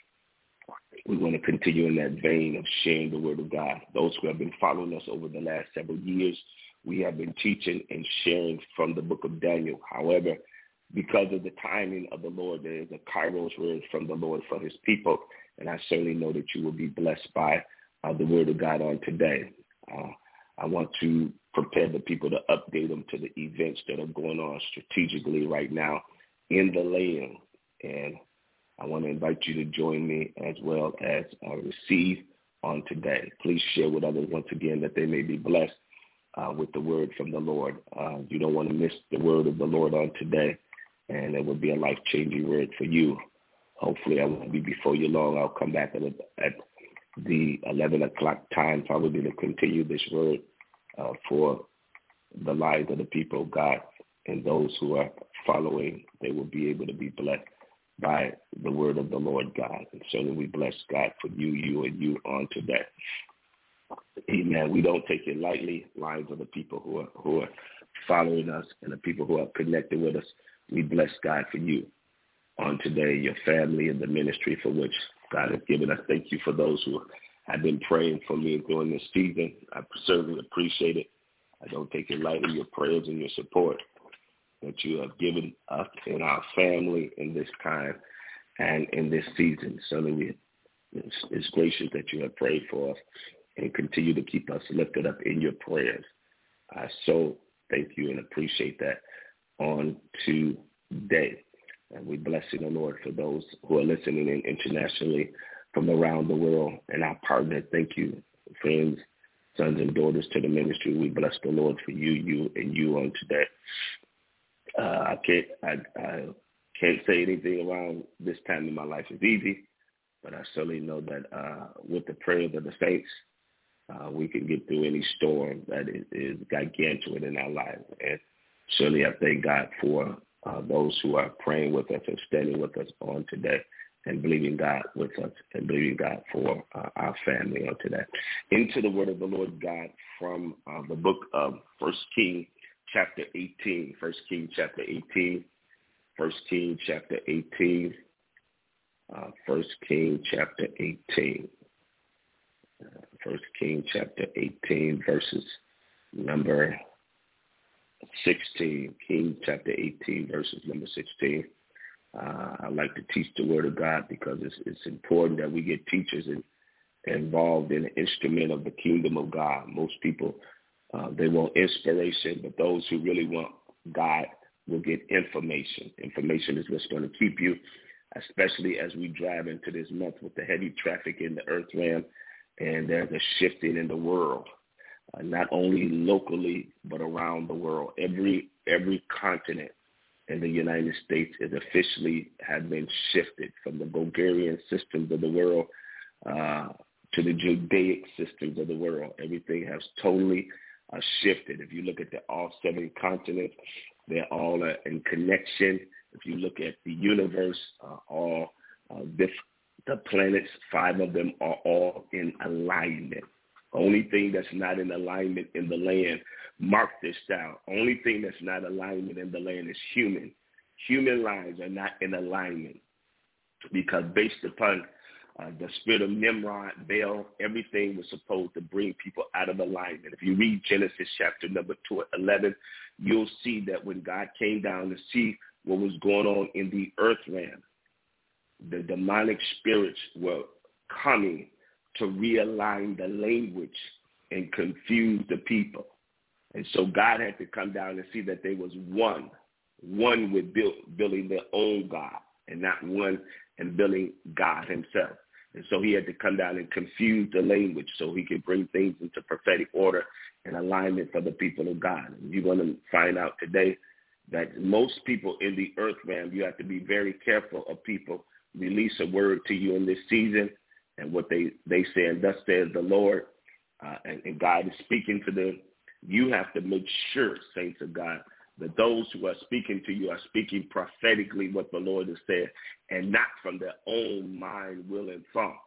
G: we want to continue in that vein of sharing the word of God. Those who have been following us over the last several years, we have been teaching and sharing from the book of Daniel. However, because of the timing of the Lord, there is a kairos word from the Lord for his people. And I certainly know that you will be blessed by Uh, the word of God on today. Uh, I want to prepare the people to update them to the events that are going on strategically right now in the land. And I want to invite you to join me as well as uh, receive on today. Please share with others once again that they may be blessed uh, with the word from the Lord. Uh, you don't want to miss the word of the Lord on today, and it will be a life-changing word for you. Hopefully I won't be before you long. I'll come back at, at the eleven o'clock time, probably to continue this word uh, for the lives of the people of God, and those who are following, they will be able to be blessed by the word of the Lord God. And so we bless God for you, you, and you on today. Amen. We don't take it lightly, lives of the people who are who are following us and the people who are connected with us. We bless God for you on today, your family and the ministry for which God has given us. Thank you for those who have been praying for me during this season. I certainly appreciate it. I don't take it lightly, your prayers and your support that you have given us and our family in this time and in this season. Certainly it's, it's gracious that you have prayed for us and continue to keep us lifted up in your prayers. I so thank you and appreciate that on today. And we bless you, the Lord, for those who are listening in internationally from around the world. And our partner, thank you, friends, sons and daughters to the ministry. We bless the Lord for you, you, and you on today. Uh, I can't I, I can't say anything around this time in my life is easy, but I certainly know that uh, with the prayers of the saints, uh, we can get through any storm that is, is gargantuan in our lives. And certainly I thank God for uh, those who are praying with us and standing with us on today and believing God with us and believing God for uh, our family on today. Into the word of the Lord God from uh, the book of First Kings, chapter eighteen. First Kings, chapter eighteen. First Kings, chapter eighteen. Uh, First Kings, chapter eighteen. Uh, First Kings, chapter eighteen, verses number sixteen. King, chapter eighteen, verses number sixteen. Uh, I like to teach the word of God because it's, it's important that we get teachers in, involved in the instrument of the kingdom of God. Most people, uh, they want inspiration, but those who really want God will get information. Information is what's going to keep you, especially as we drive into this month with the heavy traffic in the earth realm, and there's a shifting in the world, uh, not only locally but around the world. Every every continent in the United States is officially had been shifted from the Bulgarian systems of the world uh, to the Judaic systems of the world. Everything has totally uh, shifted. If you look at the all seven continents, they're all uh, in connection. If you look at the universe, uh, all uh, this, the planets, five of them are all in alignment. Only thing that's not in alignment in the land, mark this down, only thing that's not alignment in the land is human. Human lives are not in alignment because based upon uh, the spirit of Nimrod, Baal, everything was supposed to bring people out of alignment. If you read Genesis chapter number eleven, you'll see that when God came down to see what was going on in the earth realm, the demonic spirits were coming to realign the language and confuse the people. And so God had to come down and see that there was one, one with build, building their own God and not one and building God himself. And so he had to come down and confuse the language so he could bring things into prophetic order and alignment for the people of God. And you're going to find out today that most people in the earth realm, you have to be very careful of people release a word to you in this season and what they, they say, and thus says the Lord, uh, and, and God is speaking to them. You have to make sure, saints of God, that those who are speaking to you are speaking prophetically what the Lord has said and not from their own mind, will, and thought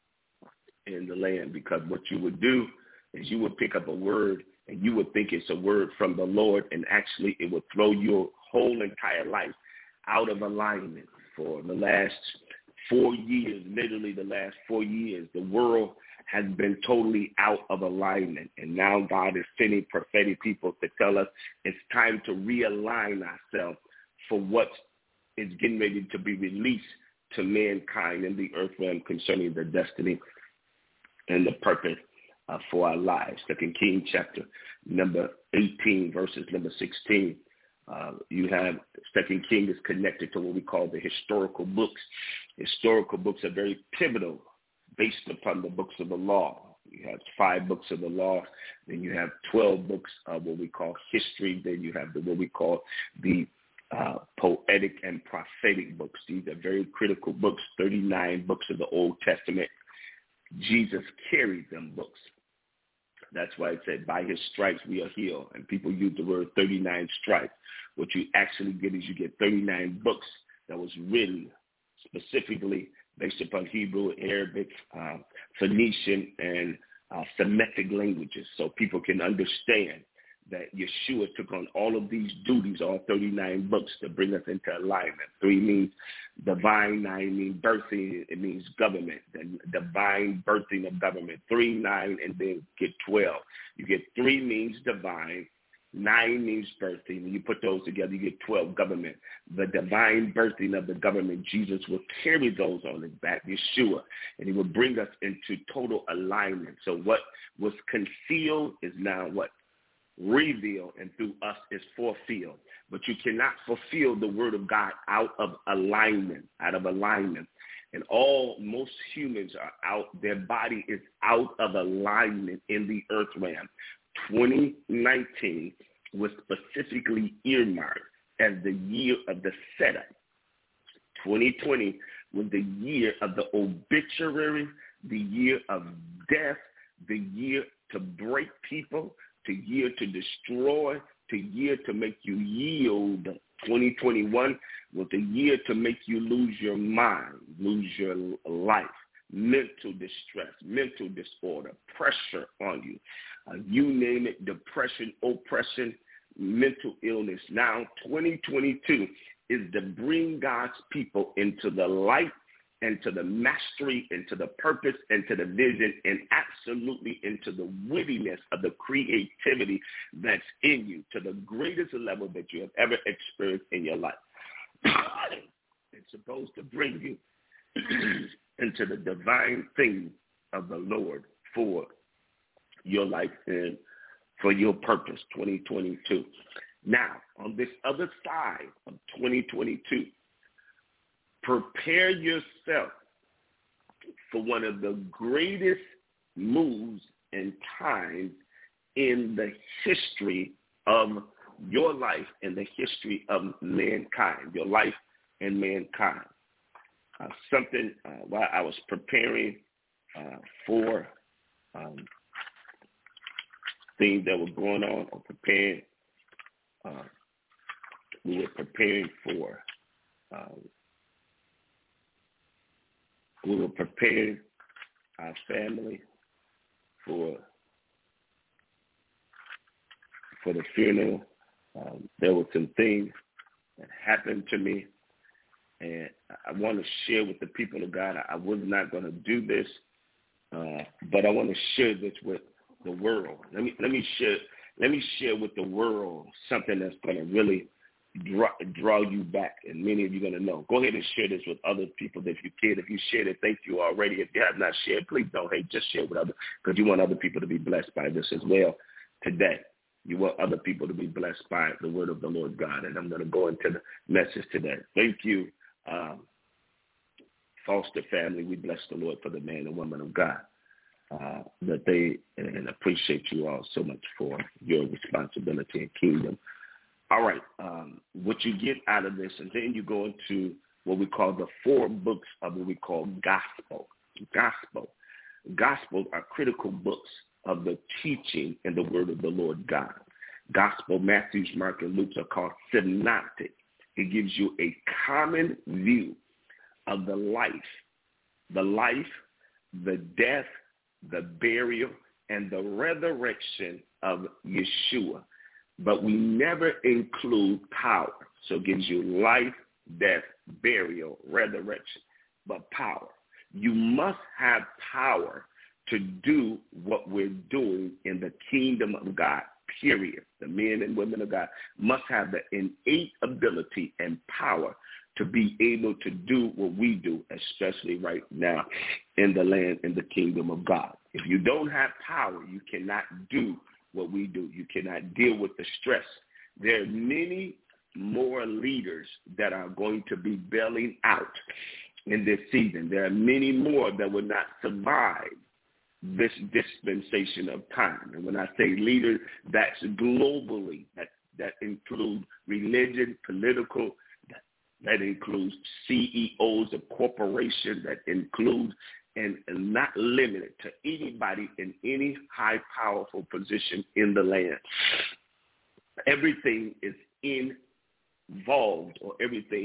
G: in the land. Because what you would do is you would pick up a word and you would think it's a word from the Lord, and actually it would throw your whole entire life out of alignment. For the last four years, literally the last four years, the world has been totally out of alignment. And now God is sending prophetic people to tell us it's time to realign ourselves for what is getting ready to be released to mankind in the earth realm concerning the destiny and the purpose uh, for our lives. Second Kings chapter number eighteen, verses number sixteen. Uh, you have Second Kings is connected to what we call the historical books. Historical books are very pivotal based upon the books of the law. You have five books of the law. Then you have twelve books of what we call history. Then you have the, what we call the uh, poetic and prophetic books. These are very critical books, thirty-nine books of the Old Testament. Jesus carried them books. That's why it said, by his stripes we are healed. And people use the word thirty-nine stripes. What you actually get is you get thirty-nine books that was written specifically based upon Hebrew, Arabic, uh, Phoenician, and uh, Semitic languages, so people can understand that Yeshua took on all of these duties, all thirty-nine books, to bring us into alignment. Three means divine, nine means birthing, it means government, the divine birthing of government. Three, nine, and then get twelve. You get three means divine, nine means birthing. When you put those together, you get twelve, government. The divine birthing of the government, Jesus will carry those on his back, Yeshua, and he will bring us into total alignment. So what was concealed is now what? Revealed, and through us is fulfilled. But you cannot fulfill the word of God out of alignment, out of alignment. And all, most humans are out, their body is out of alignment in the earth realm. twenty nineteen was specifically earmarked as the year of the setup. twenty twenty was the year of the obituary, the year of death, the year to break people, to year to destroy, to year to make you yield. twenty twenty-one was the year to make you lose your mind, lose your life, mental distress, mental disorder, pressure on you. Uh, you name it, depression, oppression, mental illness. Now, twenty twenty-two is to bring God's people into the light and to the mastery, into the purpose, and to the vision, and absolutely into the wittiness of the creativity that's in you, to the greatest level that you have ever experienced in your life. It's supposed to bring you into the divine things of the Lord for your life and for your purpose, twenty twenty-two. Now, on this other side of twenty twenty-two, prepare yourself for one of the greatest moves and times in the history of your life and the history of mankind, your life and mankind. Uh, something uh, while I was preparing uh, for um, things that were going on, or preparing, uh, we were preparing for uh, We were preparing our family for for the funeral. Um, there were some things that happened to me, and I want to share with the people of God. I was not going to do this, uh, but I want to share this with the world. Let me let me share let me share with the world something that's going to really Draw, draw you back, and many of you are going to know. Go ahead and share this with other people if you can. If you shared it, thank you already. If you have not shared, please don't hate. Just share with others, because you want other people to be blessed by this as well today. You want other people to be blessed by the word of the Lord God, and I'm going to go into the message today. Thank you, um, Foster family. We bless the Lord for the man and woman of God, uh, that they, and appreciate you all so much for your responsibility and kingdom. All right, um, what you get out of this, and then you go into what we call the four books of what we call gospel. Gospel. Gospels are critical books of the teaching and the word of the Lord God. Gospel, Matthew, Mark, and Luke are called synoptic. It gives you a common view of the life, the life, the death, the burial, and the resurrection of Yeshua. But we never include power. So it gives you life, death, burial, resurrection, but power. You must have power to do what we're doing in the kingdom of God, period. The men and women of God must have the innate ability and power to be able to do what we do, especially right now in the land, in the kingdom of God. If you don't have power, you cannot do what we do. You cannot deal with the stress. There are many more leaders that are going to be bailing out in this season. There are many more that will not survive this dispensation of time. And when I say leaders, that's globally. That, that includes religion, political, that, that includes C E Os of corporations, that includes and not limited to anybody in any high, powerful position in the land. Everything is involved, or everything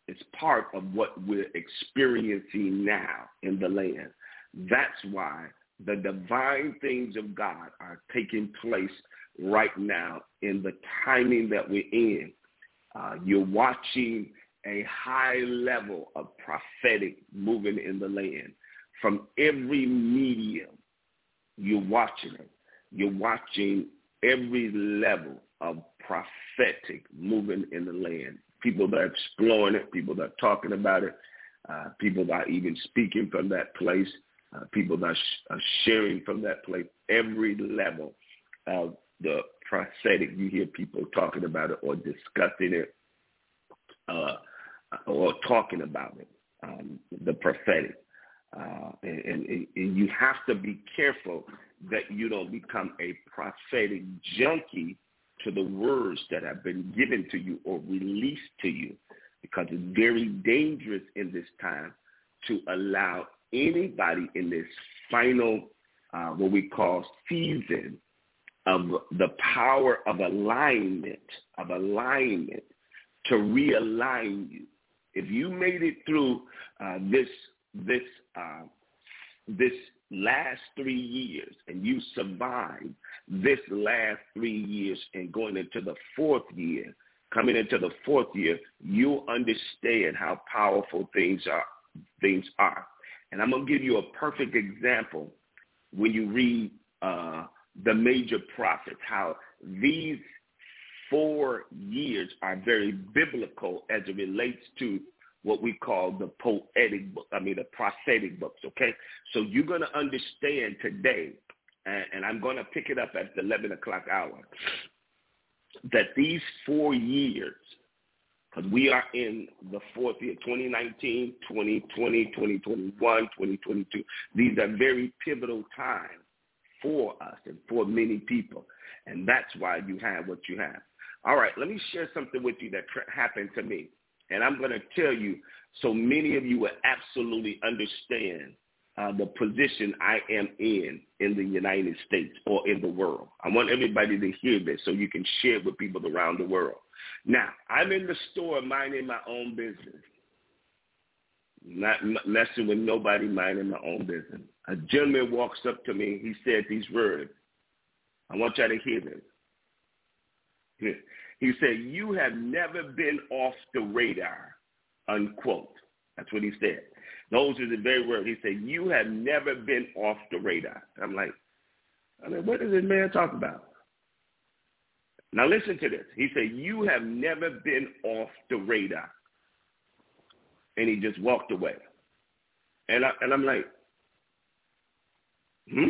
G: It's part of what we're experiencing now in the land. That's why the divine things of God are taking place right now in the timing that we're in. Uh, you're watching a high level of prophetic moving in the land. From every medium, you're watching it. You're watching every level of prophetic moving in the land. People that are exploring it, people that are talking about it, uh, people that are even speaking from that place, uh, people that are, sh- are sharing from that place. Every level of the prophetic, you hear people talking about it or discussing it uh, or talking about it, um, the prophetic. Uh, and, and, and you have to be careful that you don't become a prophetic junkie to the words that have been given to you or released to you, because it's very dangerous in this time to allow anybody in this final, uh, what we call season of the power of alignment, of alignment to realign you. If you made it through uh, this, this, uh, this last three years and you survived this last three years and going into the fourth year, coming into the fourth year, you'll understand how powerful things are. Things are. And I'm going to give you a perfect example when you read uh, the major prophets, how these four years are very biblical as it relates to what we call the poetic book, I mean the prophetic books, okay? So you're going to understand today, and, and I'm going to pick it up at the eleven o'clock hour, that these four years, because we are in the fourth year, twenty nineteen, twenty twenty, twenty twenty-one, twenty twenty-two, these are very pivotal times for us and for many people, and that's why you have what you have. All right, let me share something with you that happened to me. And I'm going to tell you so many of you will absolutely understand uh, the position I am in in the United States or in the world. I want everybody to hear this so you can share it with people around the world. Now, I'm in the store minding my own business, not messing with nobody, minding my own business. A gentleman walks up to me. He said these words. I want y'all to hear this. He said, "You have never been off the radar," unquote. That's what he said. Those are the very words. He said, "You have never been off the radar." I'm like, I mean, what does this man talk about? Now listen to this. He said, "You have never been off the radar." And he just walked away. And, I, and I'm like, hmm?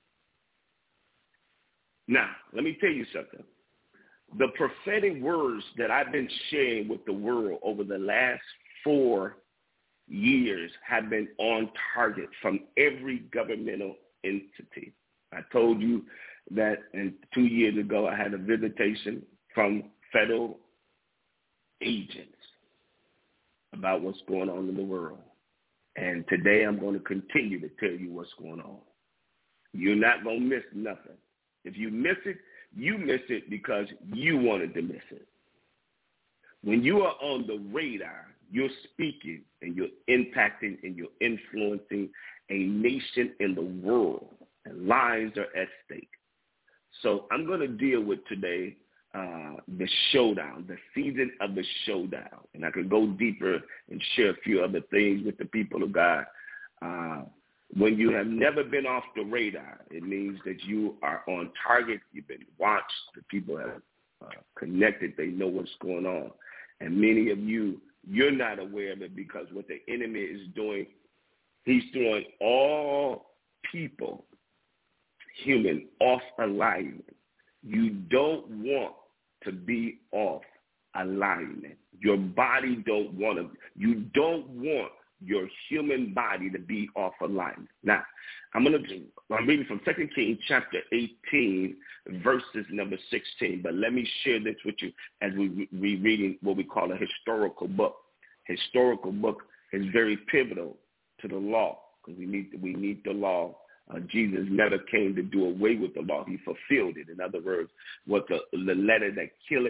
G: Now, let me tell you something. The prophetic words that I've been sharing with the world over the last four years have been on target from every governmental entity. I told you that in two years ago I had a visitation from federal agents about what's going on in the world. And today I'm going to continue to tell you what's going on. You're not going to miss nothing. If you miss it, you miss it because you wanted to miss it. When you are on the radar, you're speaking and you're impacting and you're influencing a nation in the world, and lives are at stake. So I'm going to deal with today uh, the showdown, the season of the showdown. And I could go deeper and share a few other things with the people of God. Uh, When you have never been off the radar, it means that you are on target. You've been watched. The people have uh, connected. They know what's going on. And many of you, you're not aware of it because what the enemy is doing, he's throwing all people, human, off alignment. You don't want to be off alignment. Your body don't want to. You don't want your human body to be off alignment. Now, I'm going to, I'm reading from Second Kings chapter eighteen, verses number sixteen, but let me share this with you as we re reading what we call a historical book. Historical book is very pivotal to the law because we need, we need the law. Uh, Jesus never came to do away with the law. He fulfilled it. In other words, what the, the letter that killeth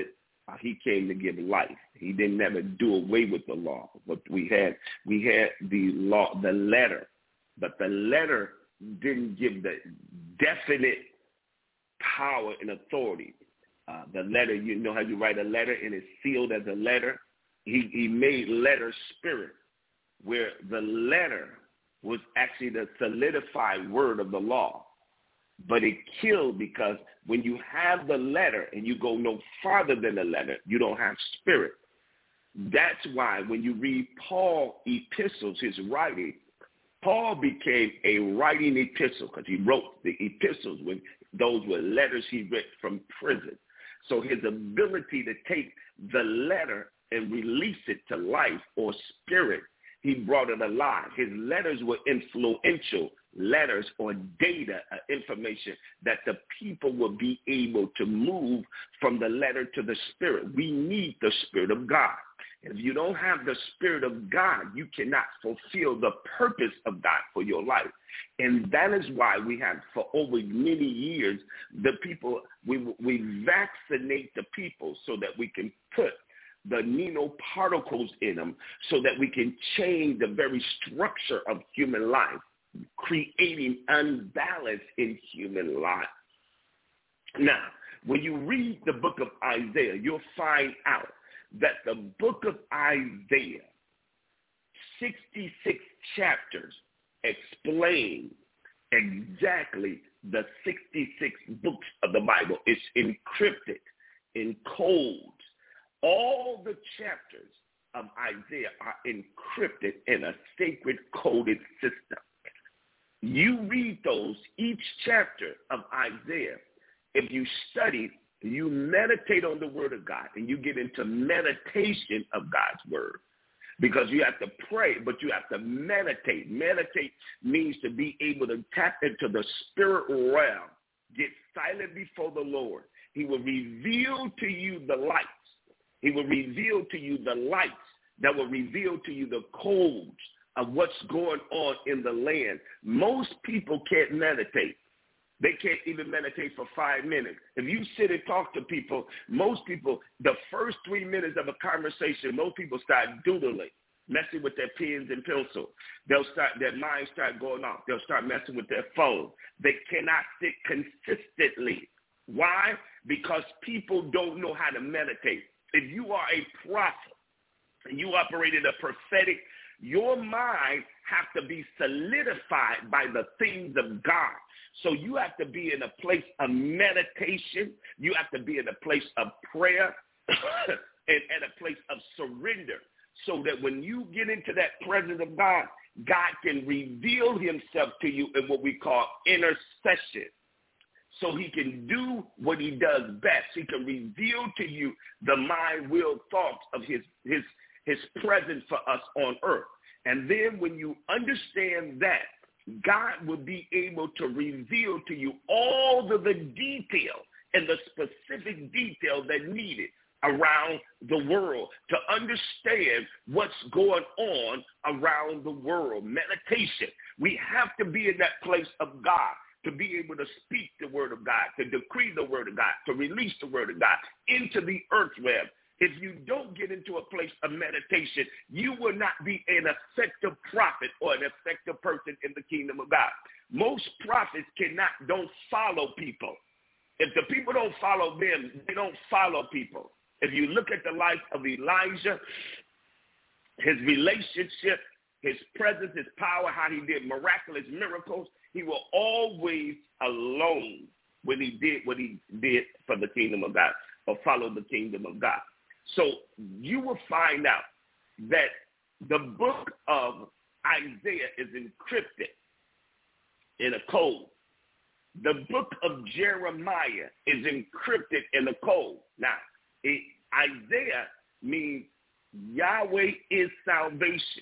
G: Uh, he came to give life. He didn't never do away with the law. But we had we had the law, the letter, but the letter didn't give the definite power and authority. Uh, the letter, you know how you write a letter and it's sealed as a letter? He, he made letter spirit, where the letter was actually the solidified word of the law. But it killed because when you have the letter and you go no farther than the letter, you don't have spirit. That's why when you read Paul's epistles, his writing, Paul became a writing epistle because he wrote the epistles. When those were letters he read from prison. So his ability to take the letter and release it to life or spirit, he brought it alive. His letters were influential letters or data, uh, information that the people will be able to move from the letter to the spirit. We need the Spirit of God. If you don't have the Spirit of God, you cannot fulfill the purpose of God for your life. And that is why we have, for over many years, the people, we, we vaccinate the people so that we can put the nanoparticles in them so that we can change the very structure of human life, creating unbalance in human life. Now, when you read the book of Isaiah, you'll find out that the book of Isaiah, sixty-six chapters, explain exactly the sixty-six books of the Bible. It's encrypted in codes. All the chapters of Isaiah are encrypted in a sacred coded system. You read those, each chapter of Isaiah, if you study, you meditate on the word of God, and you get into meditation of God's word. Because you have to pray, but you have to meditate. Meditate means to be able to tap into the spirit realm. Get silent before the Lord. He will reveal to you the lights. He will reveal to you the lights that will reveal to you the codes of what's going on in the land. Most people can't meditate. They can't even meditate for five minutes. If you sit and talk to people, most people, the first three minutes of a conversation, most people start doodling, messing with their pens and pencils. They'll start, their minds start going off. They'll start messing with their phone. They cannot sit consistently. Why? Because people don't know how to meditate. If you are a prophet and you operate in a prophetic, your mind has to be solidified by the things of God. So you have to be in a place of meditation. You have to be in a place of prayer and, and a place of surrender, so that when you get into that presence of God, God can reveal himself to you in what we call intercession. So he can do what he does best. He can reveal to you the mind, will, thoughts of his, his, his presence for us on earth. And then when you understand that, God will be able to reveal to you all of the detail and the specific detail that needed around the world to understand what's going on around the world. Meditation. We have to be in that place of God to be able to speak the word of God, to decree the word of God, to release the word of God into the earth realm. If you don't get into a place of meditation, you will not be an effective prophet or an effective person in the kingdom of God. Most prophets cannot, don't follow people. If the people don't follow them, they don't follow people. If you look at the life of Elijah, his relationship, his presence, his power, how he did miraculous miracles, he was always alone when he did what he did for the kingdom of God or followed the kingdom of God. So you will find out that the book of Isaiah is encrypted in a code. The book of Jeremiah is encrypted in a code. Now, it, Isaiah means Yahweh is salvation.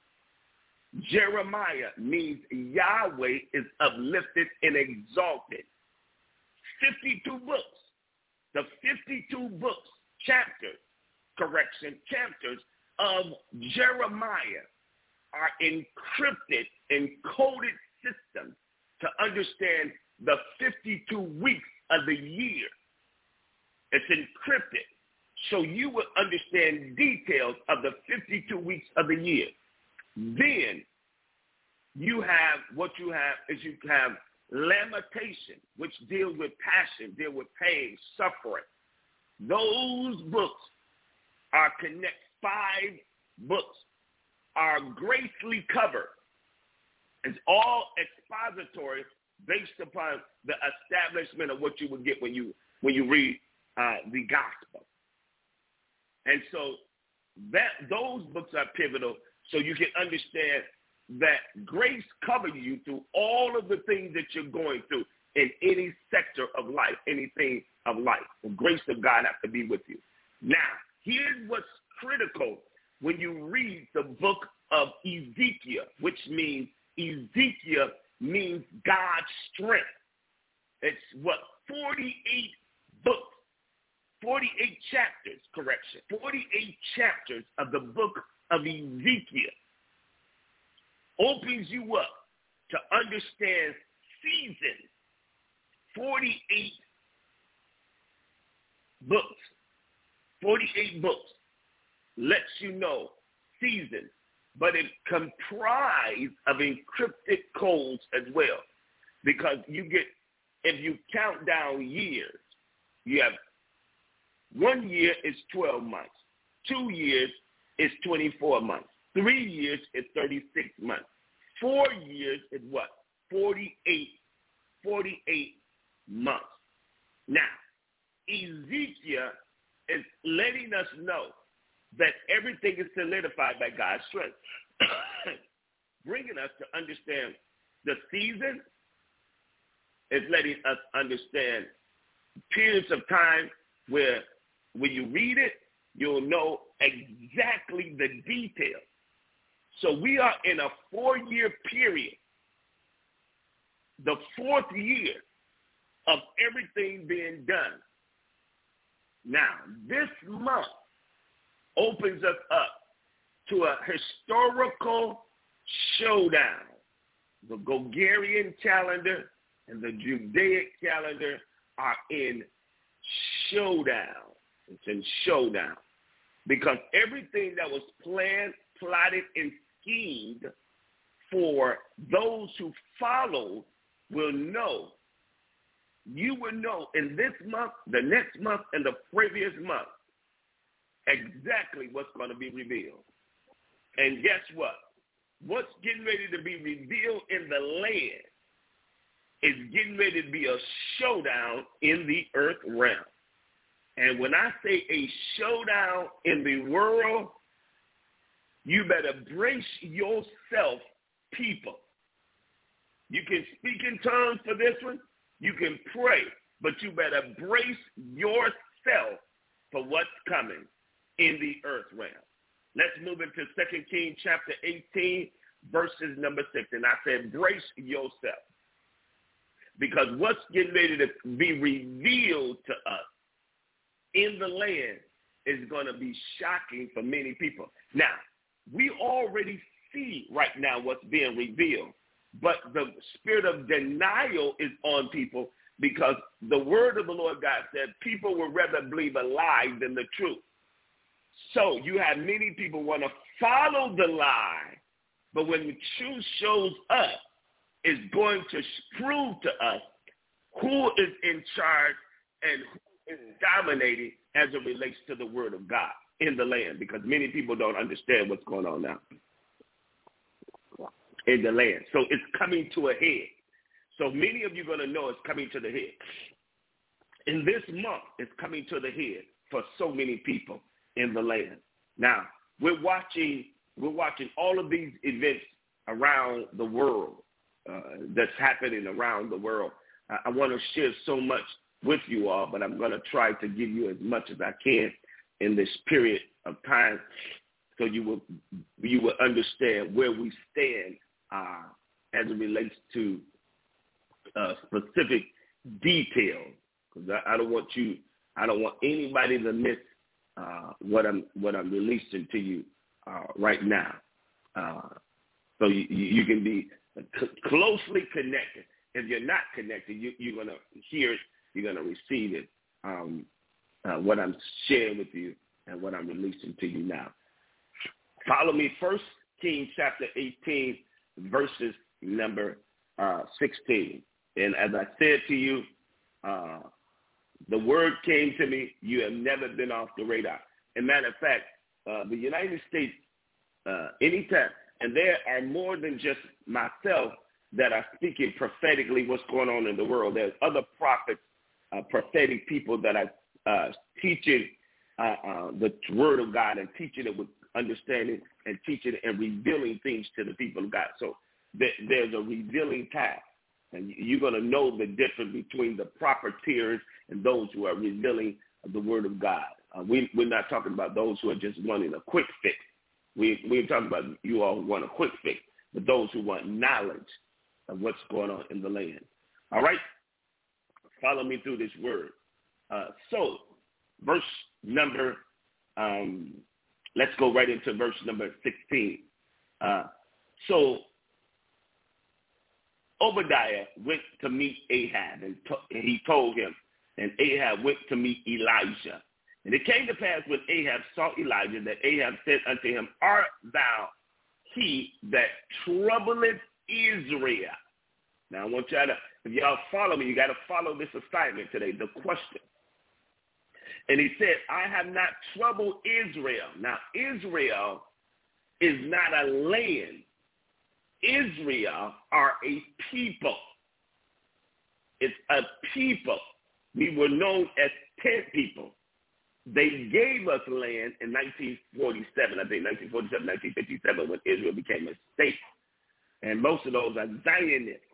G: Jeremiah means Yahweh is uplifted and exalted. fifty-two books. The fifty-two books, chapters, correction, chapters of Jeremiah are encrypted in coded systems to understand the fifty-two weeks of the year. It's encrypted. so you will understand details of the fifty-two weeks of the year. Then you have, what you have is you have lamentation, which deals with passion, deal with pain, suffering. Those books are connect, five books are gracefully covered. It's all expository based upon the establishment of what you would get when you when you read uh, the gospel. And so that those books are pivotal so you can understand that grace covers you through all of the things that you're going through in any sector of life, anything of life. The grace of God has to be with you. Now, here's what's critical when you read the book of Ezekiel, which means Ezekiel means God's strength. It's what, forty-eight books, forty-eight chapters, correction, forty-eight chapters of the book of Ezekiel opens you up to understand seasons. forty-eight books, forty-eight books lets you know seasons, but it comprised of encrypted codes as well, because you get, if you count down years, you have one year is twelve months, two years is twenty-four months, three years is thirty-six months, four years is what? forty-eight, forty-eight months. Now, Ezekiel is letting us know that everything is solidified by God's strength, bringing us to understand the season. Is letting us understand periods of time where when you read it, you'll know exactly the details. So we are in a four-year period, the fourth year of everything being done. Now, this month opens us up to a historical showdown. The Gregorian calendar and the Judaic calendar are in showdown. It's in showdown. Because everything that was planned, plotted, and schemed for those who follow will know. You will know in this month, the next month, and the previous month exactly what's going to be revealed. And guess what? What's getting ready to be revealed in the land is getting ready to be a showdown in the earth realm. And when I say a showdown in the world, you better brace yourself, people. You can speak in tongues for this one. You can pray, but you better brace yourself for what's coming in the earth realm. Let's move into Second Kings chapter eighteen, verses number six. And I said, brace yourself. Because what's getting ready to be revealed to us in the land is going to be shocking for many people. Now, we already see right now what's being revealed, but the spirit of denial is on people because the word of the Lord God said people would rather believe a lie than the truth. So you have many people want to follow the lie, but when the truth shows up, it's going to prove to us who is in charge and who is dominating as it relates to the word of God in the land, because many people don't understand what's going on now in the land. So it's coming to a head. So many of you are going to know it's coming to the head. In this month, it's coming to the head for so many people in the land. Now, we're watching, we're watching all of these events around the world uh, that's happening around the world. I, I want to share so much with you all, but I'm going to try to give you as much as I can in this period of time so you will you will understand where we stand uh, as it relates to uh, specific details. Because I, I don't want you, I don't want anybody to miss uh, what I'm what I'm releasing to you uh, right now. Uh, so you, you can be c- closely connected. If you're not connected, you, you're going to hear it, you're going to receive it um, uh, what I'm sharing with you and what I'm releasing to you now. Follow me, First Kings chapter eighteen, verses number uh, sixteen. And as I said to you, uh, the word came to me, you have never been off the radar. As a matter of fact, uh, the United States, uh, anytime, and there are more than just myself that are speaking prophetically what's going on in the world. There's other prophets, uh, prophetic people that are uh, teaching uh, uh, the word of God and teaching it with understanding and teaching and revealing things to the people of God. So th- there's a revealing path. And you're going to know the difference between the profiteers and those who are revealing the word of God. Uh, we, we're not talking about those who are just wanting a quick fix. We, we're talking about you all who want a quick fix, but those who want knowledge of what's going on in the land. All right? Follow me through this word. Uh, so, verse number, um, let's go right into verse number sixteen. Uh, so, Obadiah went to meet Ahab, and, to, and he told him, and Ahab went to meet Elijah. And it came to pass when Ahab saw Elijah that Ahab said unto him, art thou he that troubleth Israel? Now I want y'all to, if y'all follow me, you got to follow this assignment today, the question. And he said, I have not troubled Israel. Now Israel is not a land. Israel are a people. It's a people. We were known as tent people. They gave us land in nineteen forty-seven, I think nineteen forty-seven, nineteen fifty-seven, when Israel became a state. And most of those are Zionists.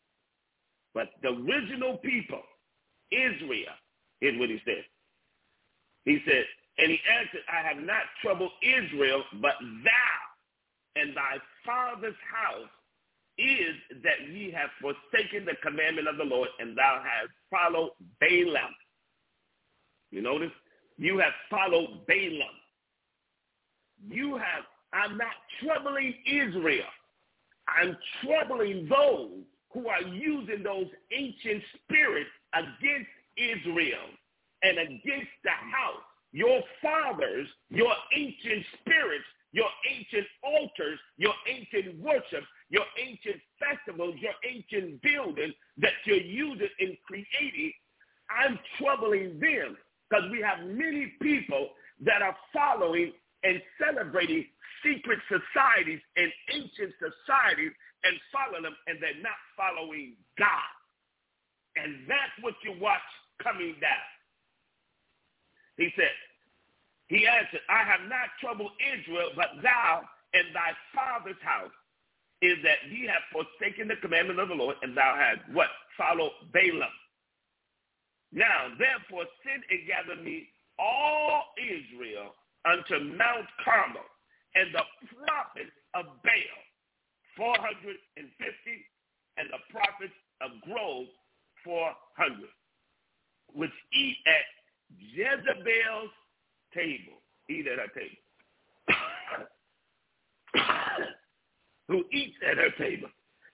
G: But the original people, Israel, is what he said. He said, and he answered, I have not troubled Israel, but thou and thy father's house is that ye have forsaken the commandment of the Lord, and thou hast followed Balaam. You notice? You have followed Balaam. You have, I'm not troubling Israel. I'm troubling those who are using those ancient spirits against Israel and against the house. Your fathers, your ancient spirits, your ancient altars, your ancient worship, your ancient festivals, your ancient buildings that you're using in creating, I'm troubling them because we have many people that are following and celebrating secret societies and ancient societies and following them, and they're not following God. And that's what you watch coming down. He said, he answered, I have not troubled Israel, but thou and thy father's house is that ye have forsaken the commandment of the Lord, and thou hast what? Followed Balaam. Now, therefore, send and gather me all Israel unto Mount Carmel, and the prophets of Baal, four hundred fifty, and the prophets of Grove, four hundred, which eat at Jezebel's table, eat at her table. Who eats at her table.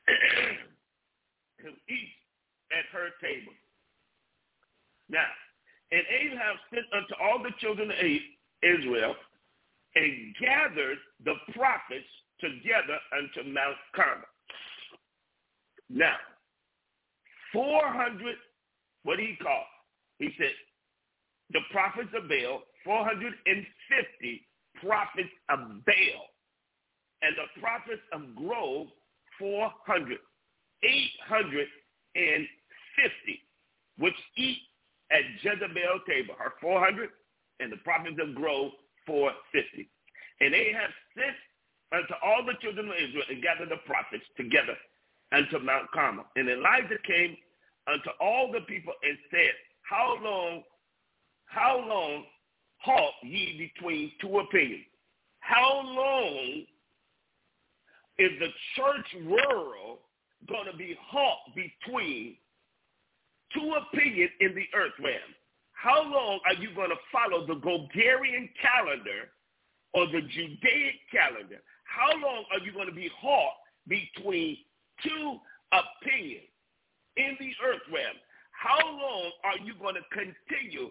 G: Who eats at her table. Now, and Ahab sent unto all the children of Israel and gathered the prophets together unto Mount Carmel. Now, four hundred, what he called? He said, the prophets of Baal, four hundred fifty prophets of Baal, and the prophets of Grove, four hundred, eight hundred fifty, which eat at Jezebel's table, her four hundred, and the prophets of Grove, four hundred fifty. And Ahab sent unto all the children of Israel and gathered the prophets together unto Mount Carmel. And Elijah came unto all the people and said, How long, how long halt ye between two opinions? How long is the church world going to be halt between two opinions in the earth realm? How long are you going to follow the Gregorian calendar or the Judaic calendar? How long are you going to be halt between two opinions in the earth realm? How long are you going to continue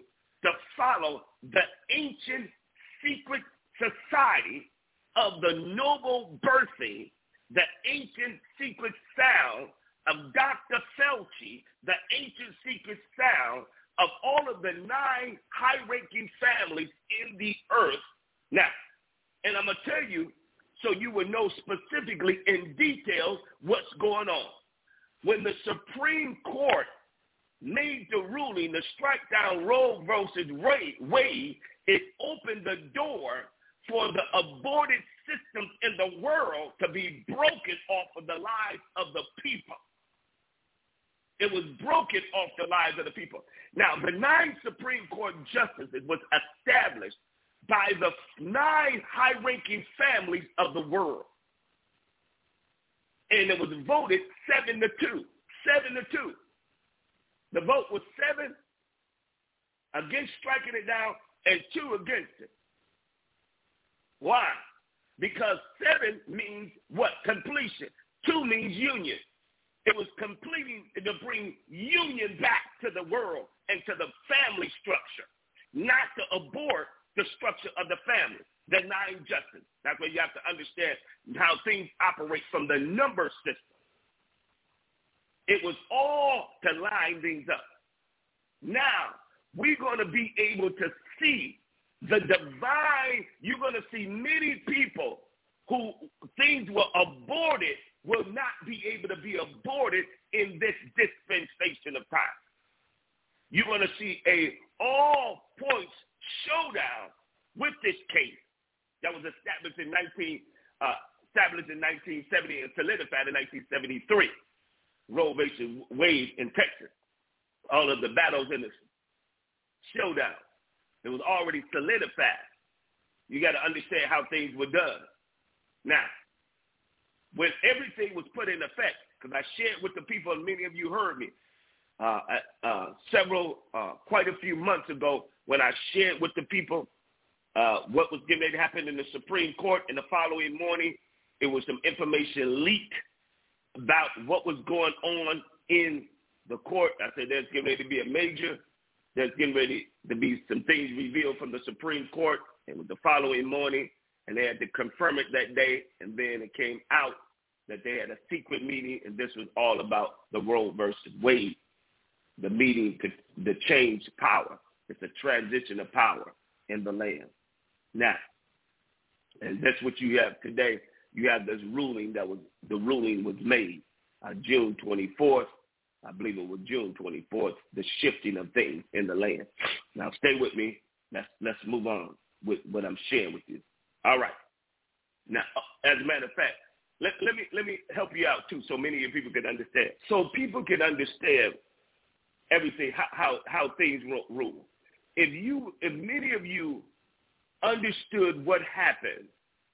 G: to follow the ancient secret society of the noble birthing, the ancient secret sound of Doctor Fauci, the ancient secret sound of all of the nine high-ranking families in the earth. Now, and I'm going to tell you so you will know specifically in details what's going on. When the Supreme Court made the ruling to strike down Roe versus Wade, it opened the door for the aborted systems in the world to be broken off of the lives of the people. It was broken off the lives of the people. Now, the nine Supreme Court justices was established by the nine high-ranking families of the world. And it was voted seven to two. Seven to two. The vote was seven against striking it down and two against it. Why? Because seven means what? Completion. Two means union. It was completing to bring union back to the world and to the family structure, not to abort the structure of the family, the nine justices. That's where you have to understand how things operate from the number system. It was all to line things up. Now, we're going to be able to see the divine. You're going to see many people who things were aborted will not be able to be aborted in this dispensation of time. You're going to see a all points showdown with this case that was established in nineteen uh, established in nineteen seventy and solidified in nineteen seventy-three. Roe versus Wade in Texas. All of the battles in this showdown. It was already solidified. You got to understand how things were done. Now, when everything was put in effect, because I shared with the people, and many of you heard me, uh, uh, several, uh, quite a few months ago, when I shared with the people uh, what was getting ready to happen in the Supreme Court, and the following morning, it was some information leaked about what was going on in the court. I said there's getting ready to be a major, there's getting ready to be some things revealed from the Supreme Court, and the following morning, and they had to confirm it that day, and then it came out that they had a secret meeting, and this was all about the Roe versus Wade, the meeting to, to change power. It's a transition of power in the land. Now, and that's what you have today. You have this ruling that was, the ruling was made uh, June twenty-fourth. I believe it was June twenty-fourth, the shifting of things in the land. Now, stay with me. Let's, let's move on with what I'm sharing with you. All right. Now, as a matter of fact, let, let me let me help you out, too, so many of you people can understand. So people can understand everything, how, how, how things rule. If you, if many of you understood what happened,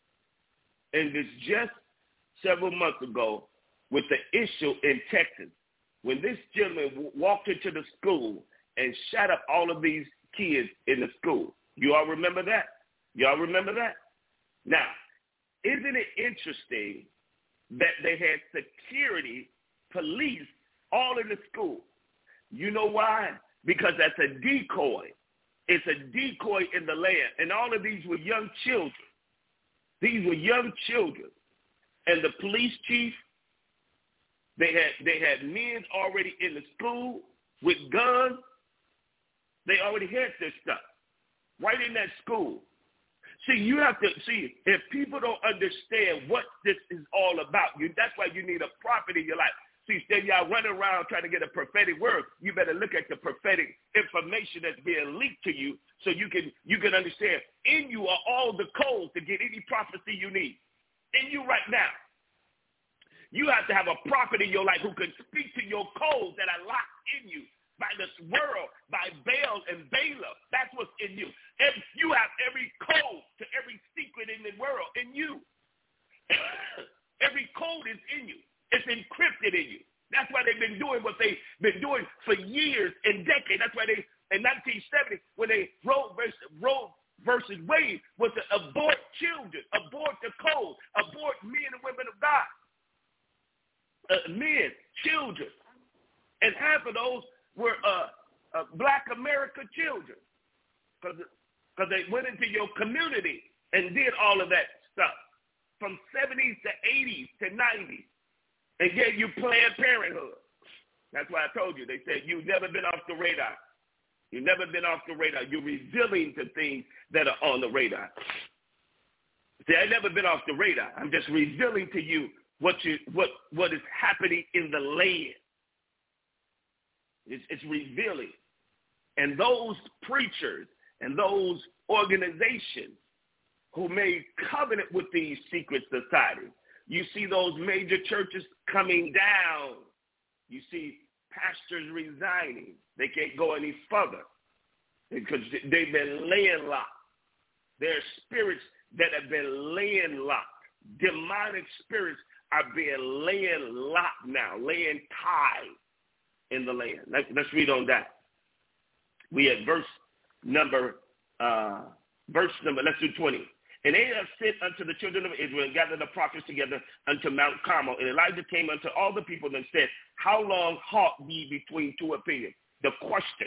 G: and it's just several months ago with the issue in Texas, when this gentleman w- walked into the school and shot up all of these kids in the school. You all remember that? You all remember that? Now, isn't it interesting that they had security, police, all in the school? You know why? Because that's a decoy. It's a decoy in the land. And all of these were young children. These were young children. And the police chief, they had they had men already in the school with guns. They already had this stuff right in that school. See, you have to see, if people don't understand what this is all about, you that's why you need a prophet in your life. See, instead y'all running around trying to get a prophetic word, you better look at the prophetic information that's being leaked to you so you can you can understand. In you are all the codes to get any prophecy you need. In you right now. You have to have a prophet in your life who can speak to your codes that are locked in you by this world, by Baal and Balaam. That's what's in you. And you have every code to every secret in the world in you. Every code is in you. It's encrypted in you. That's why they've been doing what they've been doing for years and decades. That's why they, in nineteen seventy, when they Roe versus, Roe versus Wade, was to abort children, abort the code, abort men and women of God. Uh, men, children, and half of those were uh, uh, black America children. because they went into your community and did all of that stuff from seventies to eighties to nineties and gave you Planned Parenthood. That's why I told you. They said you've never been off the radar. You've never been off the radar. You're revealing to things that are on the radar. See, I've never been off the radar. I'm just revealing to you what you what what is happening in the land. It's, it's revealing. And those preachers and those organizations who made covenant with these secret societies, you see those major churches coming down. You see pastors resigning. They can't go any further because they've been landlocked. There are spirits that have been landlocked. Demonic spirits are being landlocked now, laying tied in the land. Let's, let's read on that. We had verse number, uh, verse number, let's do twenty. And they have sent unto the children of Israel and gathered the prophets together unto Mount Carmel. And Elijah came unto all the people and said, how long halt ye between two opinions? The question,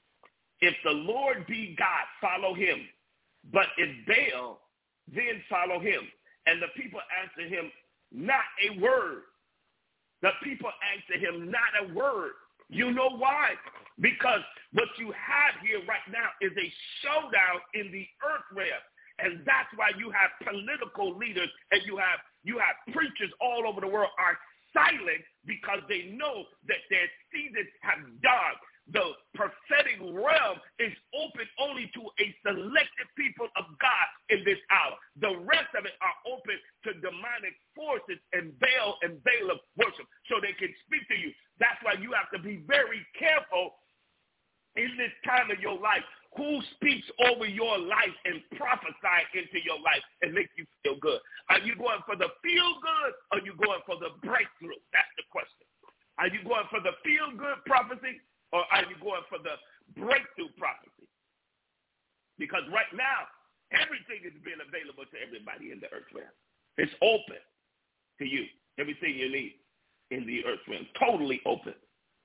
G: if the Lord be God, follow him. But if Baal, then follow him. And the people answered him, not a word. The people answered him, not a word. You know why? Because what you have here right now is a showdown in the earth realm. And that's why you have political leaders and you have you have preachers all over the world are silent because they know that their seasons have done. The prophetic realm is open only to a selected people of God in this hour. The rest of it are open to demonic forces and Baal and Balaam worship so they can speak to you. That's why you have to be very careful in this time of your life who speaks over your life and prophesy into your life and make you feel good. Are you going for the feel good or are you going for the breakthrough? That's the question. Are you going for the feel good prophecy or are you going for the breakthrough prophecy? Because right now, everything is being available to everybody in the earth realm. It's open to you, everything you need in the earth realm, totally open.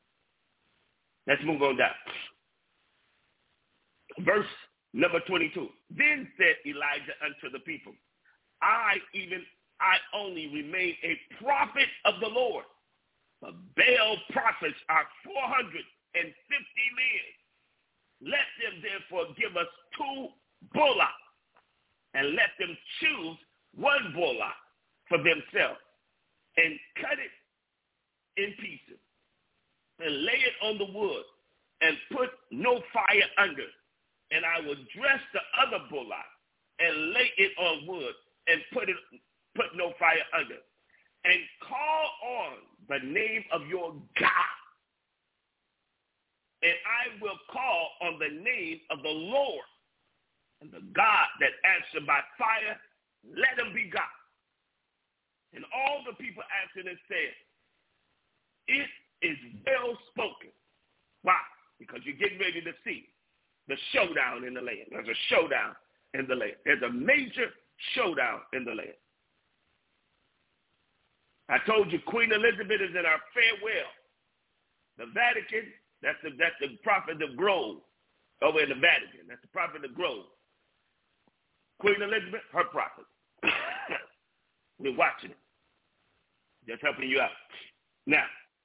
G: Let's move on down. Verse number twenty-two. Then said Elijah unto the people, I even, I only remain a prophet of the Lord. But Baal prophets are four hundred fifty men. Let them therefore give us two bullocks, and let them choose one bullock for themselves, and cut it in pieces, and lay it on the wood, and put no fire under it. And I will dress the other bullock and lay it on wood and put it put no fire under it. And call on the name of your God. And I will call on the name of the Lord. And the God that answered by fire, let him be God. And all the people answered and said, it is well spoken. Why? Because you're getting ready to see the showdown in the land. There's a showdown in the land. There's a major showdown in the land. I told you Queen Elizabeth is in our farewell. The Vatican, that's the, that's the prophet of Grove over in the Vatican. That's the prophet of Grove. Queen Elizabeth, her prophet. We're watching it. Just helping you out. Now,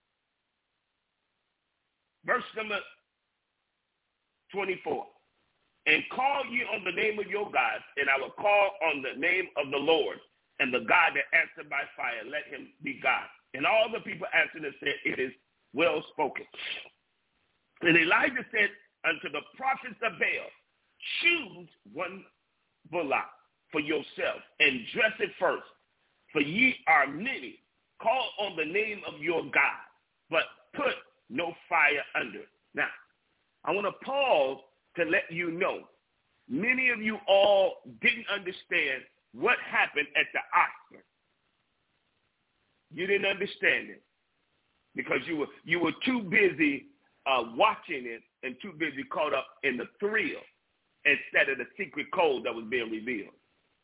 G: verse number twenty-four. And call ye on the name of your God, and I will call on the name of the Lord, and the God that answered by fire, let him be God. And all the people answered and said, it is well spoken. And Elijah said unto the prophets of Baal, choose one bullock for yourself, and dress it first, for ye are many. Call on the name of your God, but put no fire under it. Now, I want to pause to let you know, many of you all didn't understand what happened at the Oscar. You didn't understand it because you were you were too busy uh, watching it and too busy caught up in the thrill instead of the secret code that was being revealed.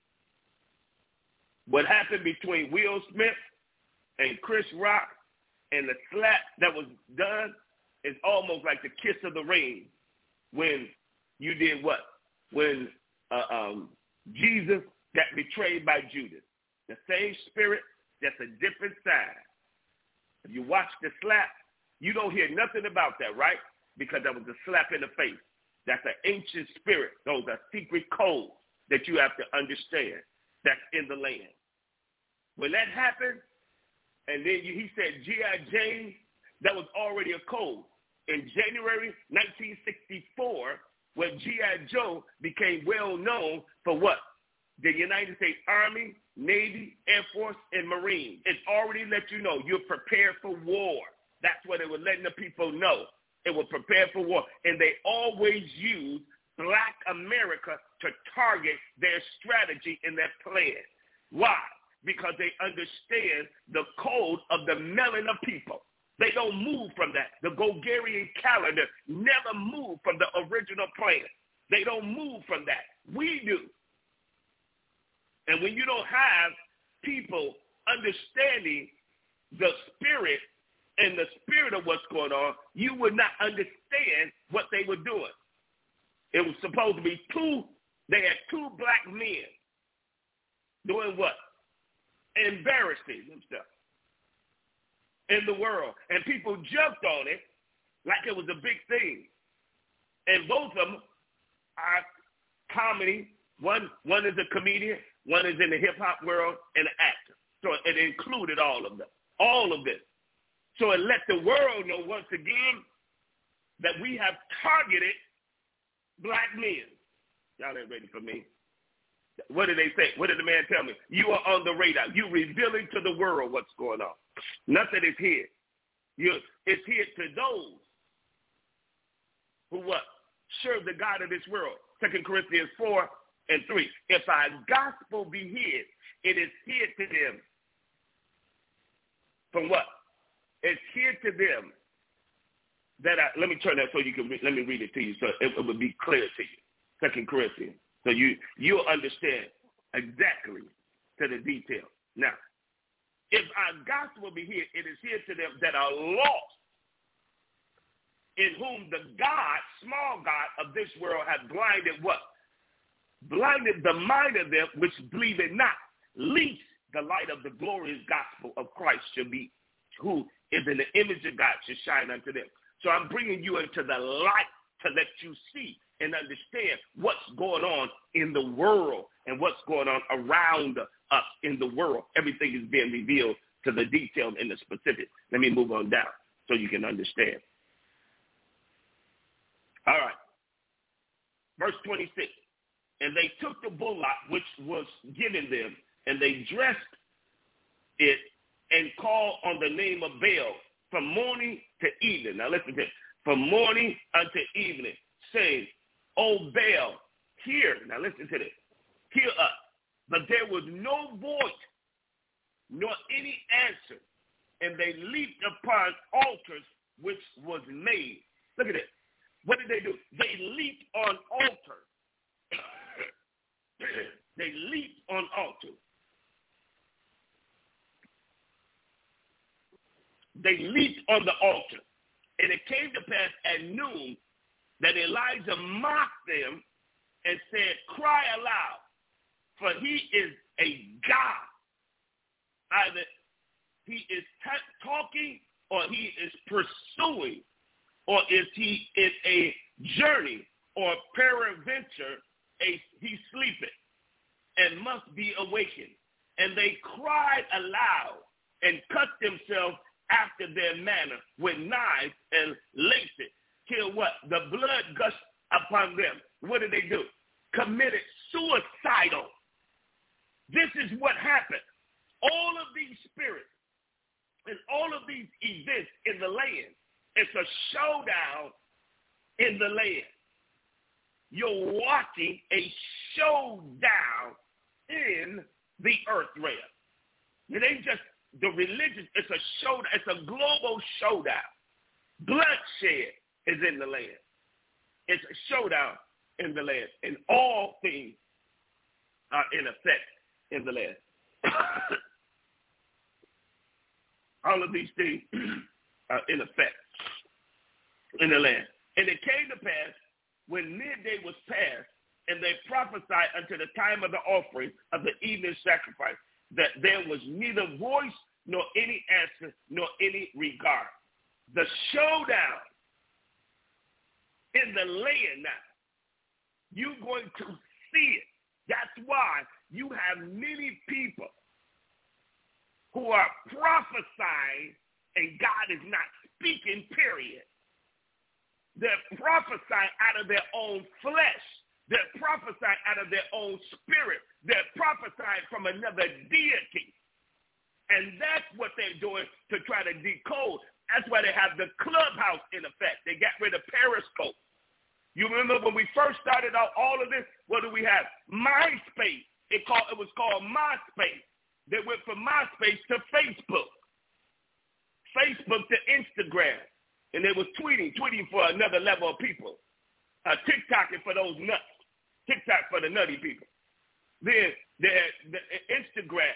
G: What happened between Will Smith and Chris Rock and the slap that was done is almost like the kiss of the ring when you did what? when uh, um, Jesus got betrayed by Judas. The same spirit, just a different side. If you watch the slap, you don't hear nothing about that, right? Because that was a slap in the face. That's an ancient spirit. Those are secret codes that you have to understand that's in the land. When that happened, and then you, he said G I. Jane, that was already a code. In January nineteen sixty-four, when G I. Joe became well known for what? The United States Army, Navy, Air Force, and Marines. It already let you know you're prepared for war. That's what it was letting the people know. It was prepared for war. And they always use black America to target their strategy and their plan. Why? Because they understand the code of the melanin of people. They don't move from that. The Gregorian calendar never moved from the original plan. They don't move from that. We do. And when you don't have people understanding the spirit and the spirit of what's going on, you would not understand what they were doing. It was supposed to be two, they had two black men doing what? Embarrassing themselves in the world. And people jumped on it like it was a big thing. And both of them are comedy. One, one is a comedian. One is in the hip-hop world and an actor. So it included all of them, all of this. So it let the world know once again that we have targeted black men. Y'all ain't ready for me. What did they say? What did the man tell me? You are on the radar. You're revealing to the world what's going on. Nothing is hid. You're, it's hid to those who what? Serve the God of this world. Second Corinthians four and three. If our gospel be hid, it is hid to them. From what? It's hid to them that I, let me turn that so you can, re, let me read it to you so it, it will be clear to you. Second Corinthians. So you, you'll understand exactly to the detail. Now, if our gospel be hid, it is hid to them that are lost, in whom the God, small God of this world hath blinded what? Blinded the mind of them which believe it not, lest the light of the glorious gospel of Christ should be, who is in the image of God, should shine unto them. So I'm bringing you into the light to let you see and understand what's going on in the world and what's going on around us in the world. Everything is being revealed to the detail and the specific. Let me move on down so you can understand. All right. Verse twenty-six. And they took the bullock which was given them, and they dressed it and called on the name of Baal from morning to evening. Now listen to this. From morning unto evening, saying, O Baal, hear. Now listen to this. Hear us. But there was no voice, nor any answer. And they leaped upon altars which was made. Look at this. What did they do? They leaped on altars. They leaped on altars. They leaped on the altar. And it came to pass at noon that Elijah mocked them and said, cry aloud, for he is a God. Either he is t- talking or he is pursuing, or is he in a journey, or peradventure a, he sleepeth and must be awakened. And they cried aloud and cut themselves after their manner with knives and laces, till what? The blood gushed upon them. What did they do? Committed suicidal. This is what happened. All of these spirits and all of these events in the land, it's a showdown in the land. You're watching a showdown in the earth realm. It ain't just the religion, it's a showdown, it's a global showdown. Bloodshed is in the land. It's a showdown in the land. And all things are in effect in the land. All of these things are in effect in the land. And it came to pass when midday was past And they prophesied unto the time of the offering of the evening sacrifice that there was neither voice nor any answer nor any regard. The showdown in the land now, you're going to see it. That's why you have many people who are prophesying and God is not speaking, period. They're prophesying out of their own flesh. They're prophesying out of their own spirit. They're prophesying from another deity. And that's what they're doing to try to decode. That's why they have the Clubhouse in effect. They got rid of Periscope. You remember when we first started out all of this, what do we have? MySpace. It, called, it was called MySpace. They went from MySpace to Facebook. Facebook to Instagram. And they was tweeting, tweeting for another level of people. Uh, TikToking for those nuts. TikTok for the nutty people. Then the, the Instagram.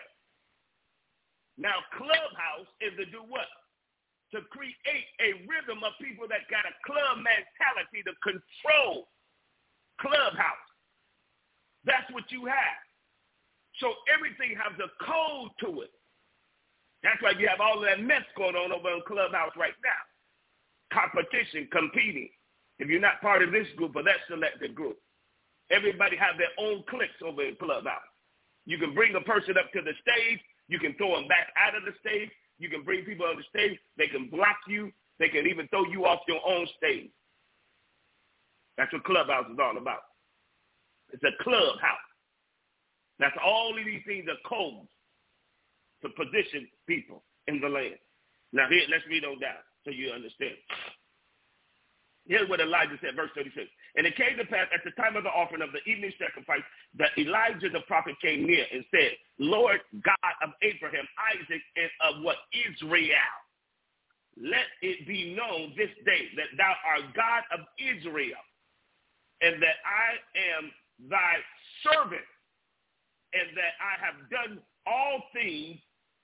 G: Now Clubhouse is to do what? To create a rhythm of people that got a club mentality to control Clubhouse. That's what you have. So everything has a code to it. That's why you have all of that mess going on over in Clubhouse right now. Competition, competing. If you're not part of this group or that selected group, everybody have their own cliques over in Clubhouse. You can bring a person up to the stage. You can throw them back out of the stage. You can bring people on the stage. They can block you. They can even throw you off your own stage. That's what Clubhouse is all about. It's a clubhouse. That's all of these things are codes to position people in the land. Now here, let's read on down so you understand. Here's what Elijah said, verse thirty-six. And it came to pass at the time of the offering of the evening sacrifice that Elijah the prophet came near and said, Lord God of Abraham, Isaac, and of what Israel, let it be known this day that thou art God of Israel, and that I am thy servant, and that I have done all things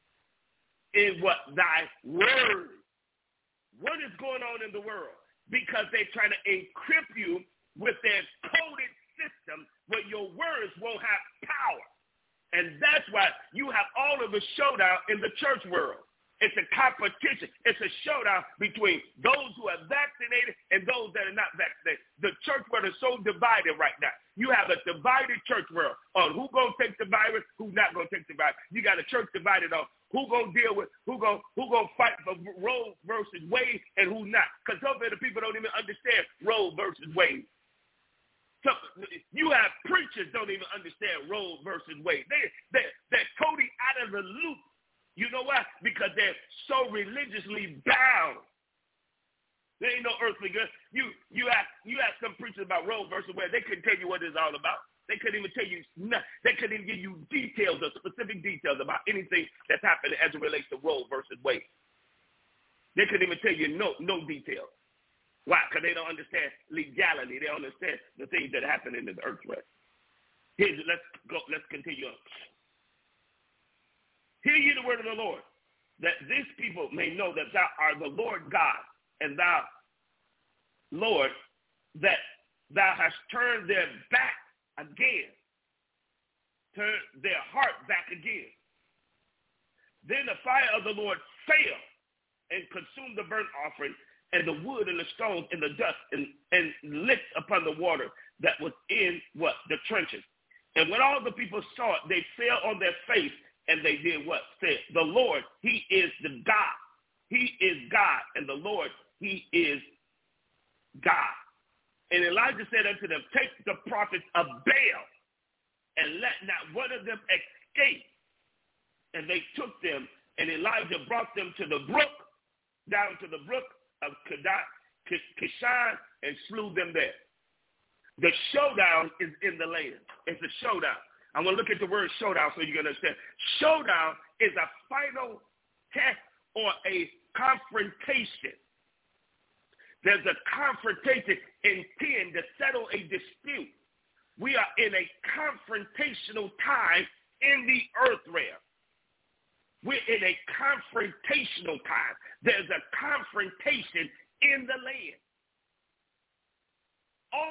G: in what thy word. What is going on in the world? Because they're trying to encrypt you with their coded system where your words won't have power. And that's why you have all of a showdown in the church world. It's a competition. It's a showdown between those who are vaccinated and those that are not vaccinated. The church world is so divided right now. You have a divided church world on who's going to take the virus, who's not going to take the virus. You got a church divided on who going to deal with, who going who going to fight for Roe versus Wade and who not. Because some of the people don't even understand Roe versus Wade. So you have preachers don't even understand Roe versus Wade. They, they, they're totally out of the loop. You know why? Because they're so religiously bound. There ain't no earthly good. You you ask you ask some preachers about Roe versus Wade, they couldn't tell you what it's all about. They couldn't even tell you nothing. They couldn't even give you details or specific details about anything that's happening as it relates to Roe versus Wade. They couldn't even tell you no no details. Why? Because they don't understand legality. They don't understand the things that happen in the earth realm. Here's let's go. Let's continue on. Hear ye the word of the Lord, that this people may know that thou art the Lord God, and thou, Lord, that thou hast turned their back again, turned their heart back again. Then the fire of the Lord fell and consumed the burnt offering and the wood and the stones and the dust and, and licked upon the water that was in what? The trenches. And when all the people saw it, they fell on their face. And they did what? Said, the Lord, he is the God. He is God. And the Lord, he is God. And Elijah said unto them, take the prophets of Baal and let not one of them escape. And they took them, and Elijah brought them to the brook, down to the brook of Kishon, and slew them there. The showdown is in the land. It's a showdown. I'm going to look at the word showdown so you can understand. Showdown is a final test or a confrontation. There's a confrontation intended to settle a dispute. We are in a confrontational time in the earth realm. We're in a confrontational time. There's a confrontation in the land. All of what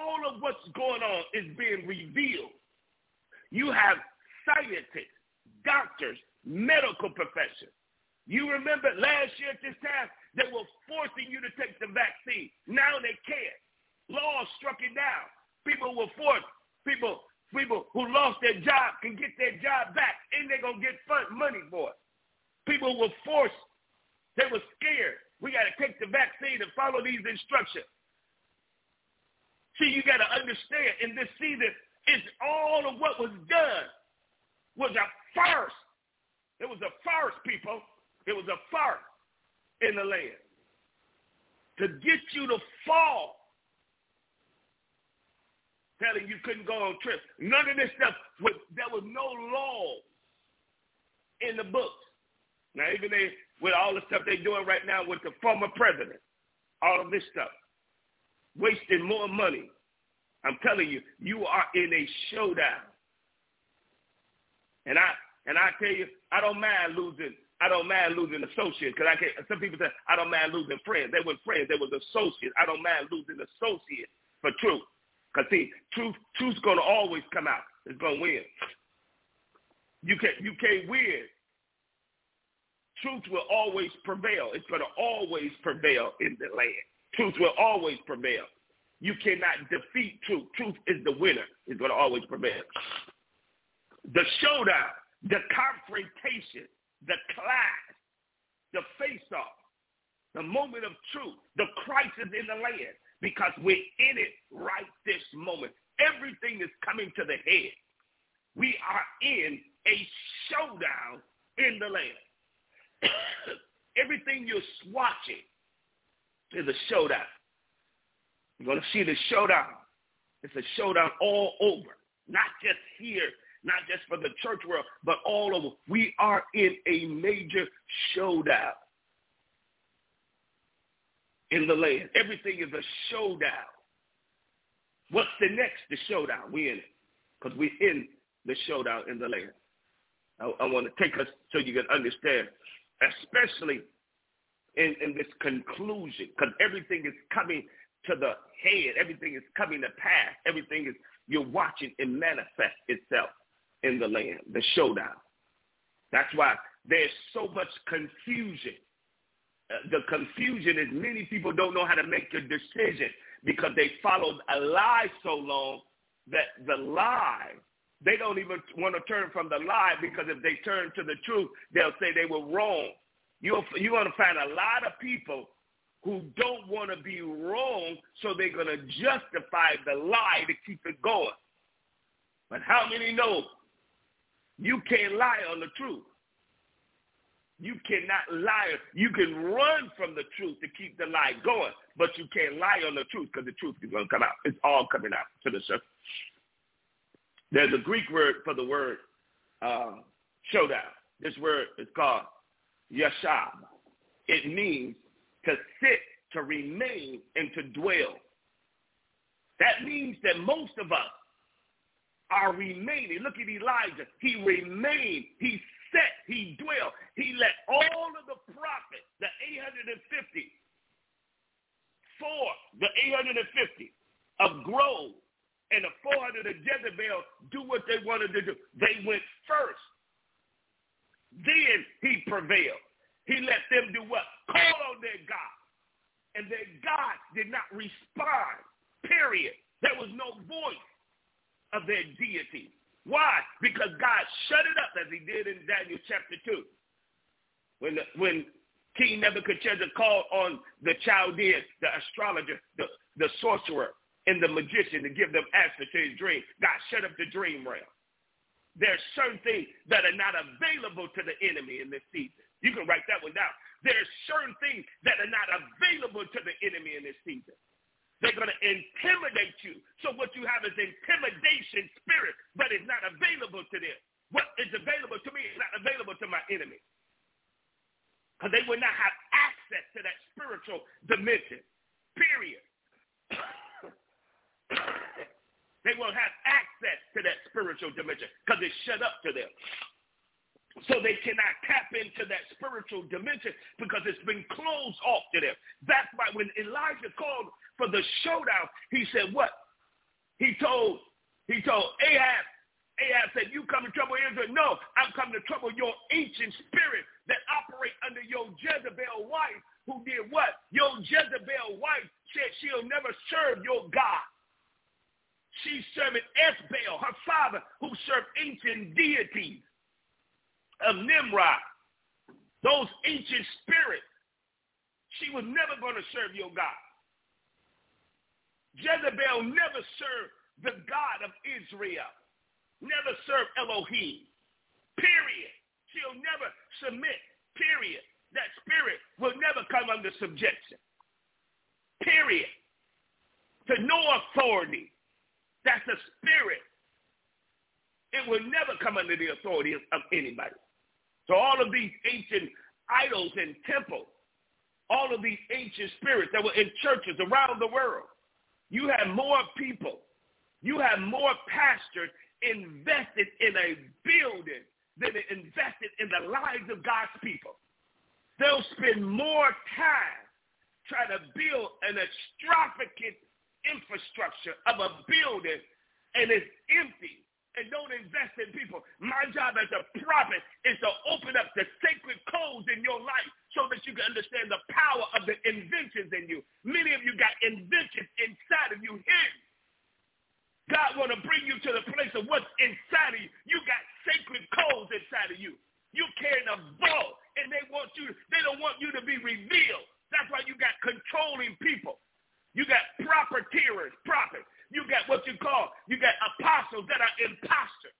G: what's going on is being revealed. You have scientists, doctors, medical profession. You remember last year at this time, they were forcing you to take the vaccine. Now they can't. Law struck it down. People were forced. People, people who lost their job can get their job back, and they're going to get fund money for it. People were forced. They were scared. We got to take the vaccine and follow these instructions. See, you got to understand, in this season, it's all of what was done was a farce. It was a farce, people. It was a farce in the land to get you to fall. Telling you couldn't go on trips. None of this stuff, was, there was no law in the books. Now, even they, with all the stuff they're doing right now with the former president, all of this stuff, wasting more money. I'm telling you, you are in a showdown. And I and I tell you, I don't mind losing. I don't mind losing associates because I can't. Some people say I don't mind losing friends. They weren't friends. They was associates. I don't mind losing associates for truth. Because see, truth, truth's gonna always come out. It's gonna win. You can't. You can't win. Truth will always prevail. It's gonna always prevail in the land. Truth will always prevail. You cannot defeat truth. Truth is the winner. It's gonna always prevail. The showdown, the confrontation, the clash, the face-off, the moment of truth, the crisis in the land, because we're in it right this moment. Everything is coming to the head. We are in a showdown in the land. Everything you're watching is a showdown. You're going to see the showdown. It's a showdown all over, not just here, not just for the church world, but all over. We are in a major showdown in the land. Everything is a showdown. What's the next? The showdown. We're in it because we're in the showdown in the land. I, I want to take us so you can understand, especially in, in this conclusion, because everything is coming to the head. Everything is coming to pass. Everything is, you're watching it manifest itself in the land, the showdown. That's why there's so much confusion. Uh, the confusion is many people don't know how to make a decision because they followed a lie so long that the lie, they don't even want to turn from the lie, because if they turn to the truth, they'll say they were wrong. You'll, you're going to find a lot of people who don't want to be wrong, so they're going to justify the lie to keep it going. But how many know you can't lie on the truth? You cannot lie. You can run from the truth to keep the lie going, but you can't lie on the truth because the truth is going to come out. It's all coming out to the surface. There's a Greek word for the word uh, showdown. This word is called yashab. It means to sit, to remain, and to dwell. That means that most of us are remaining. Look at Elijah. He remained. He sat. He dwelled. He let all of the prophets, the eight hundred fifty, four, the eight hundred fifty of Grove and the four hundred of Jezebel do what they wanted to do. They went first. Then he prevailed. He let them do what? Call on their God. And their God did not respond, period. There was no voice of their deity. Why? Because God shut it up, as he did in Daniel chapter two. When, the, when King Nebuchadnezzar called on the Chaldean, the astrologer, the, the sorcerer, and the magician to give them answer to his dream, God shut up the dream realm. There's certain things that are not available to the enemy in this season. You can write that one down. There's certain things that are not available to the enemy in this season. They're going to intimidate you. So what you have is intimidation spirit, but it's not available to them. What is available to me is not available to my enemy. Because they will not have access to that spiritual dimension, period. They won't have access to that spiritual dimension because it's shut up to them. So they cannot tap into that spiritual dimension because it's been closed off to them. That's why when Elijah called for the showdown, he said what? He told, he told Ahab, Ahab said, you come to trouble Israel. No, I'm coming to trouble your ancient spirit that operate under your Jezebel wife, who did what? Your Jezebel wife said she'll never serve your God. She's serving Esbaal, her father, who served ancient deities of Nimrod. Those ancient spirits. She was never going to serve your God. Jezebel never served the God of Israel. Never served Elohim. Period. She'll never submit. Period. That spirit will never come under subjection. Period. To no authority. That's a spirit. It will never come under the authority of, of anybody. So all of these ancient idols and temples, all of these ancient spirits that were in churches around the world, you have more people, you have more pastors invested in a building than invested in the lives of God's people. They'll spend more time trying to build an extravagant infrastructure of a building, and it's empty and don't invest in people. My job as a prophet is to open up the sacred codes in your life so that you can understand the power of the inventions in you. Many of you got inventions inside of you hidden. God want to bring you to the place of what's inside of you. You got sacred codes inside of you. You carrying a vault, and they want you, they don't want you to be revealed. That's why you got controlling people. You got profiteers, prophets. You got what you call, you got apostles that are imposters.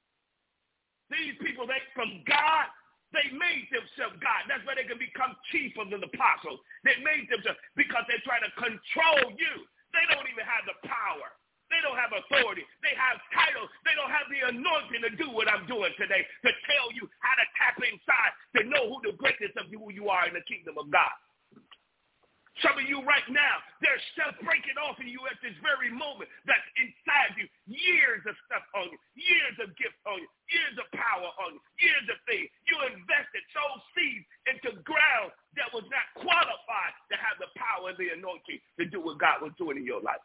G: These people, they from God, they made themselves God. That's why they can become chief of the apostles. They made themselves because they're trying to control you. They don't even have the power. They don't have authority. They have titles. They don't have the anointing to do what I'm doing today, to tell you how to tap inside, to know who the greatness of you, who you are in the kingdom of God. Some of you right now, there's stuff breaking off in you at this very moment that's inside you. Years of stuff on you, years of gifts on you, years of power on you, years of things. You invested, sowed seeds into ground that was not qualified to have the power and the anointing to do what God was doing in your life.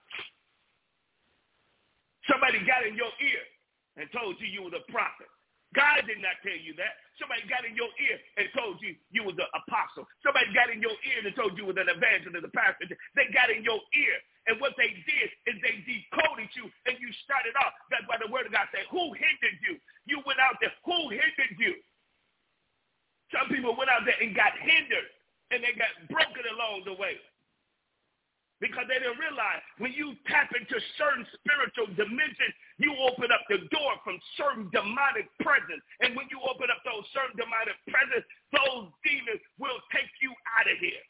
G: Somebody got in your ear and told you you was a prophet. God did not tell you that. Somebody got in your ear and told you you was an apostle. Somebody got in your ear and told you you was an evangelist, a pastor. They got in your ear, and what they did is they decoded you, and you started off. That's why the word of God said, who hindered you? You went out there. Who hindered you? Some people went out there and got hindered, and they got broken along the way. Because they didn't realize when you tap into certain spiritual dimensions, you open up the door from certain demonic presence. And when you open up those certain demonic presence, those demons will take you out of here.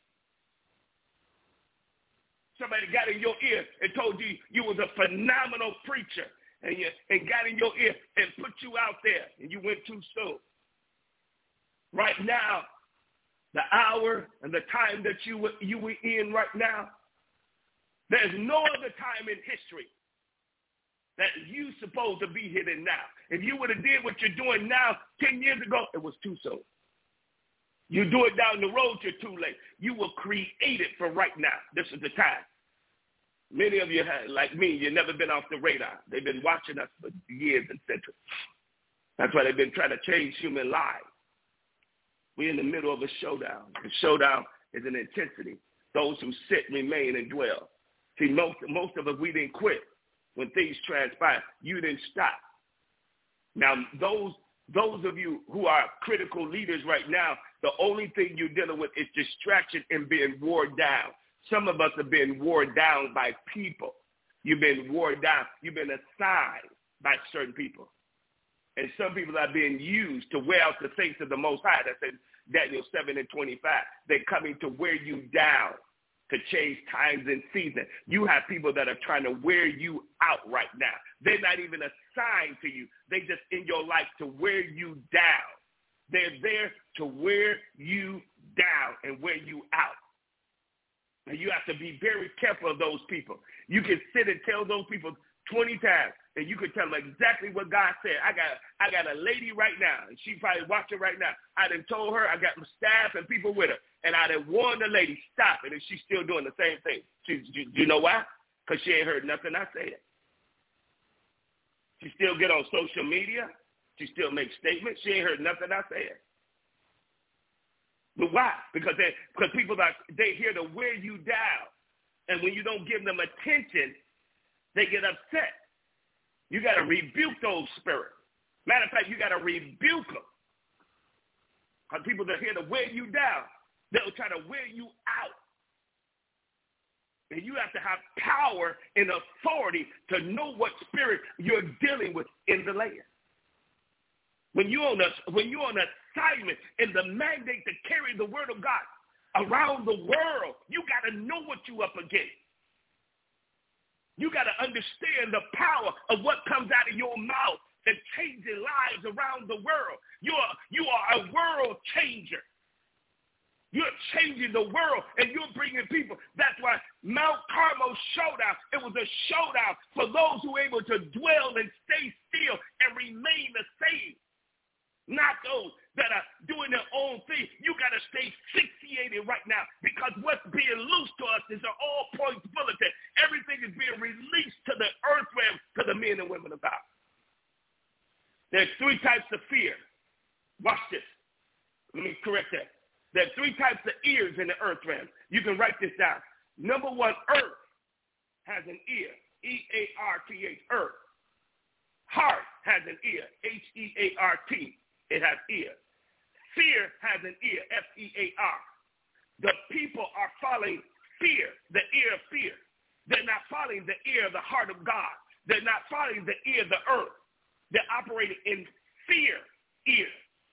G: Somebody got in your ear and told you you was a phenomenal preacher, and, you, and got in your ear and put you out there, and you went too soon. Right now, the hour and the time that you were, you were in right now, there's no other time in history that you supposed to be hitting now. If you would have did what you're doing now ten years ago, it was too soon. You do it down the road, you're too late. You were created for right now. This is the time. Many of you, have, like me, you've never been off the radar. They've been watching us for years and centuries. That's why they've been trying to change human lives. We're in the middle of a showdown. The showdown is an intensity. Those who sit, remain, and dwell. See, most, most of us, we didn't quit when things transpired. You didn't stop. Now, those those of you who are critical leaders right now, the only thing you're dealing with is distraction and being worn down. Some of us have been worn down by people. You've been worn down. You've been assigned by certain people. And some people are being used to wear out the saints of the Most High. That's in Daniel seven and twenty-five. They're coming to wear you down, to change times and seasons. You have people that are trying to wear you out right now. They're not even assigned to you. They just in your life to wear you down. They're there to wear you down and wear you out. And you have to be very careful of those people. You can sit and tell those people twenty times, and you can tell them exactly what God said. I got I got a lady right now, and she probably watching right now. I done told her, I got my staff and people with her, and I done warned the lady, stop it, and she's still doing the same thing. She, you, you know why? Because she ain't heard nothing I said. She still get on social media. She still makes statements. She ain't heard nothing I said. But why? Because they, because people are, they here to wear you down. And when you don't give them attention, they get upset. You got to rebuke those spirits. Matter of fact, you got to rebuke them. Because people are here to wear you down. They'll try to wear you out. And you have to have power and authority to know what spirit you're dealing with in the land. When you're on a, when you're on assignment and the mandate to carry the word of God around the world, you got to know what you're up against. You got to understand the power of what comes out of your mouth and changing lives around the world. You are, you are a world changer. You're changing the world, and you're bringing people. That's why Mount Carmel showdown, it was a showdown for those who were able to dwell and stay still and remain the same. Not those that are doing their own thing. You got to stay fixated right now, because what's being loosed to us is an all-points bulletin. Everything is being released to the earth realm, to the men and women of God. There's three types of fear. Watch this. Let me correct that. There are three types of ears in the earth realm. You can write this down. Number one, earth has an ear. E A R T H, earth. Heart has an ear. H E A R T. It has ear. Fear has an ear. F E A R. The people are following fear, the ear of fear. They're not following the ear of the heart of God. They're not following the ear of the earth. They're operating in fear ear.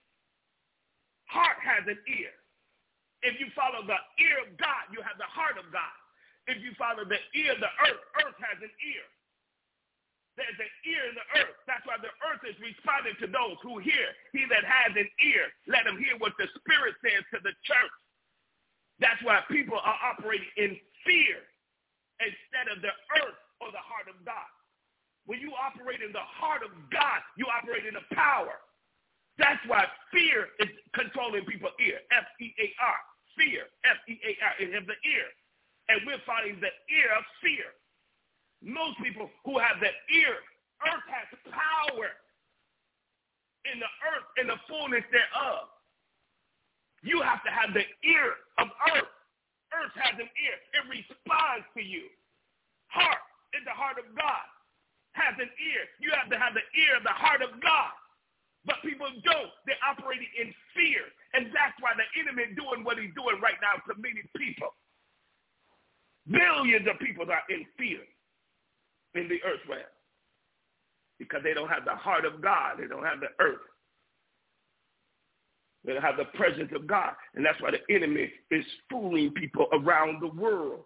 G: Heart has an ear. If you follow the ear of God, you have the heart of God. If you follow the ear of the earth, earth has an ear. There's an ear in the earth. That's why the earth is responding to those who hear. He that has an ear, let him hear what the Spirit says to the church. That's why people are operating in fear instead of the earth or the heart of God. When you operate in the heart of God, you operate in the power. That's why fear is controlling people's ear. F E A R. Fear. F E A R. It has the ear. And we're following the ear of fear. Most people who have the ear, earth has power in the earth, in the fullness thereof. You have to have the ear of earth. Earth has an ear. It responds to you. Heart is the heart of God. Has an ear. You have to have the ear of the heart of God. But people don't. They're operating in fear. And that's why the enemy is doing what he's doing right now to many people. Billions of people are in fear in the earth realm because they don't have the heart of God. They don't have the earth. They don't have the presence of God. And that's why the enemy is fooling people around the world.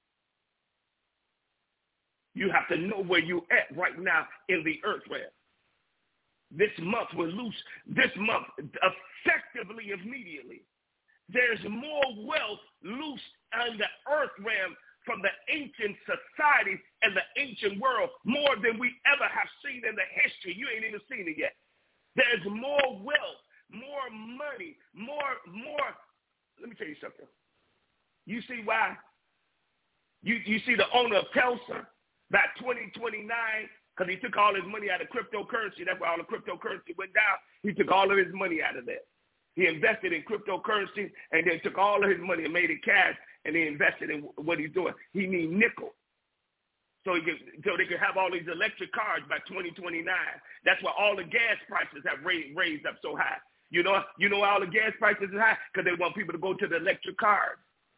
G: You have to know where you're at right now in the earth realm. This month will loose, this month effectively, immediately. There's more wealth loose in the earth realm from the ancient society and the ancient world, more than we ever have seen in the history. You ain't even seen it yet. There's more wealth, more money, more, more. Let me tell you something. You see why? You, you see the owner of Telsa by twenty twenty-nine, because he took all his money out of cryptocurrency. That's why all the cryptocurrency went down. He took all of his money out of that. He invested in cryptocurrency and then took all of his money and made it cash, and he invested in what he's doing. He needs nickel. So, he could, so they could have all these electric cars by twenty twenty-nine. That's why all the gas prices have raised, raised up so high. You know, you know why all the gas prices are high? Because they want people to go to the electric cars.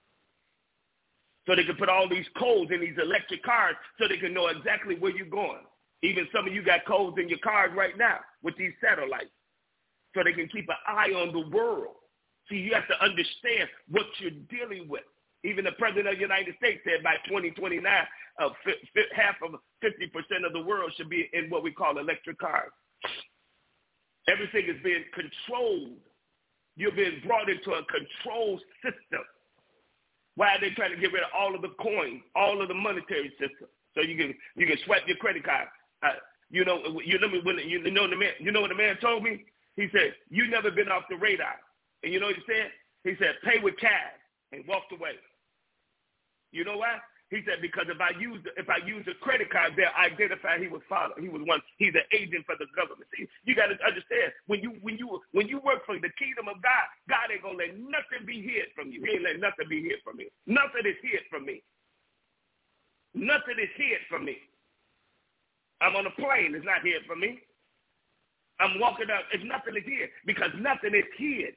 G: So they can put all these codes in these electric cars so they can know exactly where you're going. Even some of you got codes in your cars right now with these satellites so they can keep an eye on the world. See, you have to understand what you're dealing with. Even the President of the United States said by twenty twenty-nine, uh, f- f- half of fifty percent of the world should be in what we call electric cars. Everything is being controlled. You're being brought into a control system. Why are they trying to get rid of all of the coins, all of the monetary system, so you can you can swipe your credit card? Uh, you know, you know when you know the man. You know what the man told me? He said, "You never been off the radar." And you know what he said? He said, "Pay with cash," and walked away. You know why? He said, because if I use if I use a credit card, they'll identify he was father. He was one. He's an agent for the government. See, you got to understand when you when you when you work for the kingdom of God, God ain't gonna let nothing be hid from you. He ain't let nothing be hid from me. Nothing is hid from me. Nothing is hid from me. I'm on a plane. It's not hid from me. I'm walking out. It's nothing is hid because nothing is hid.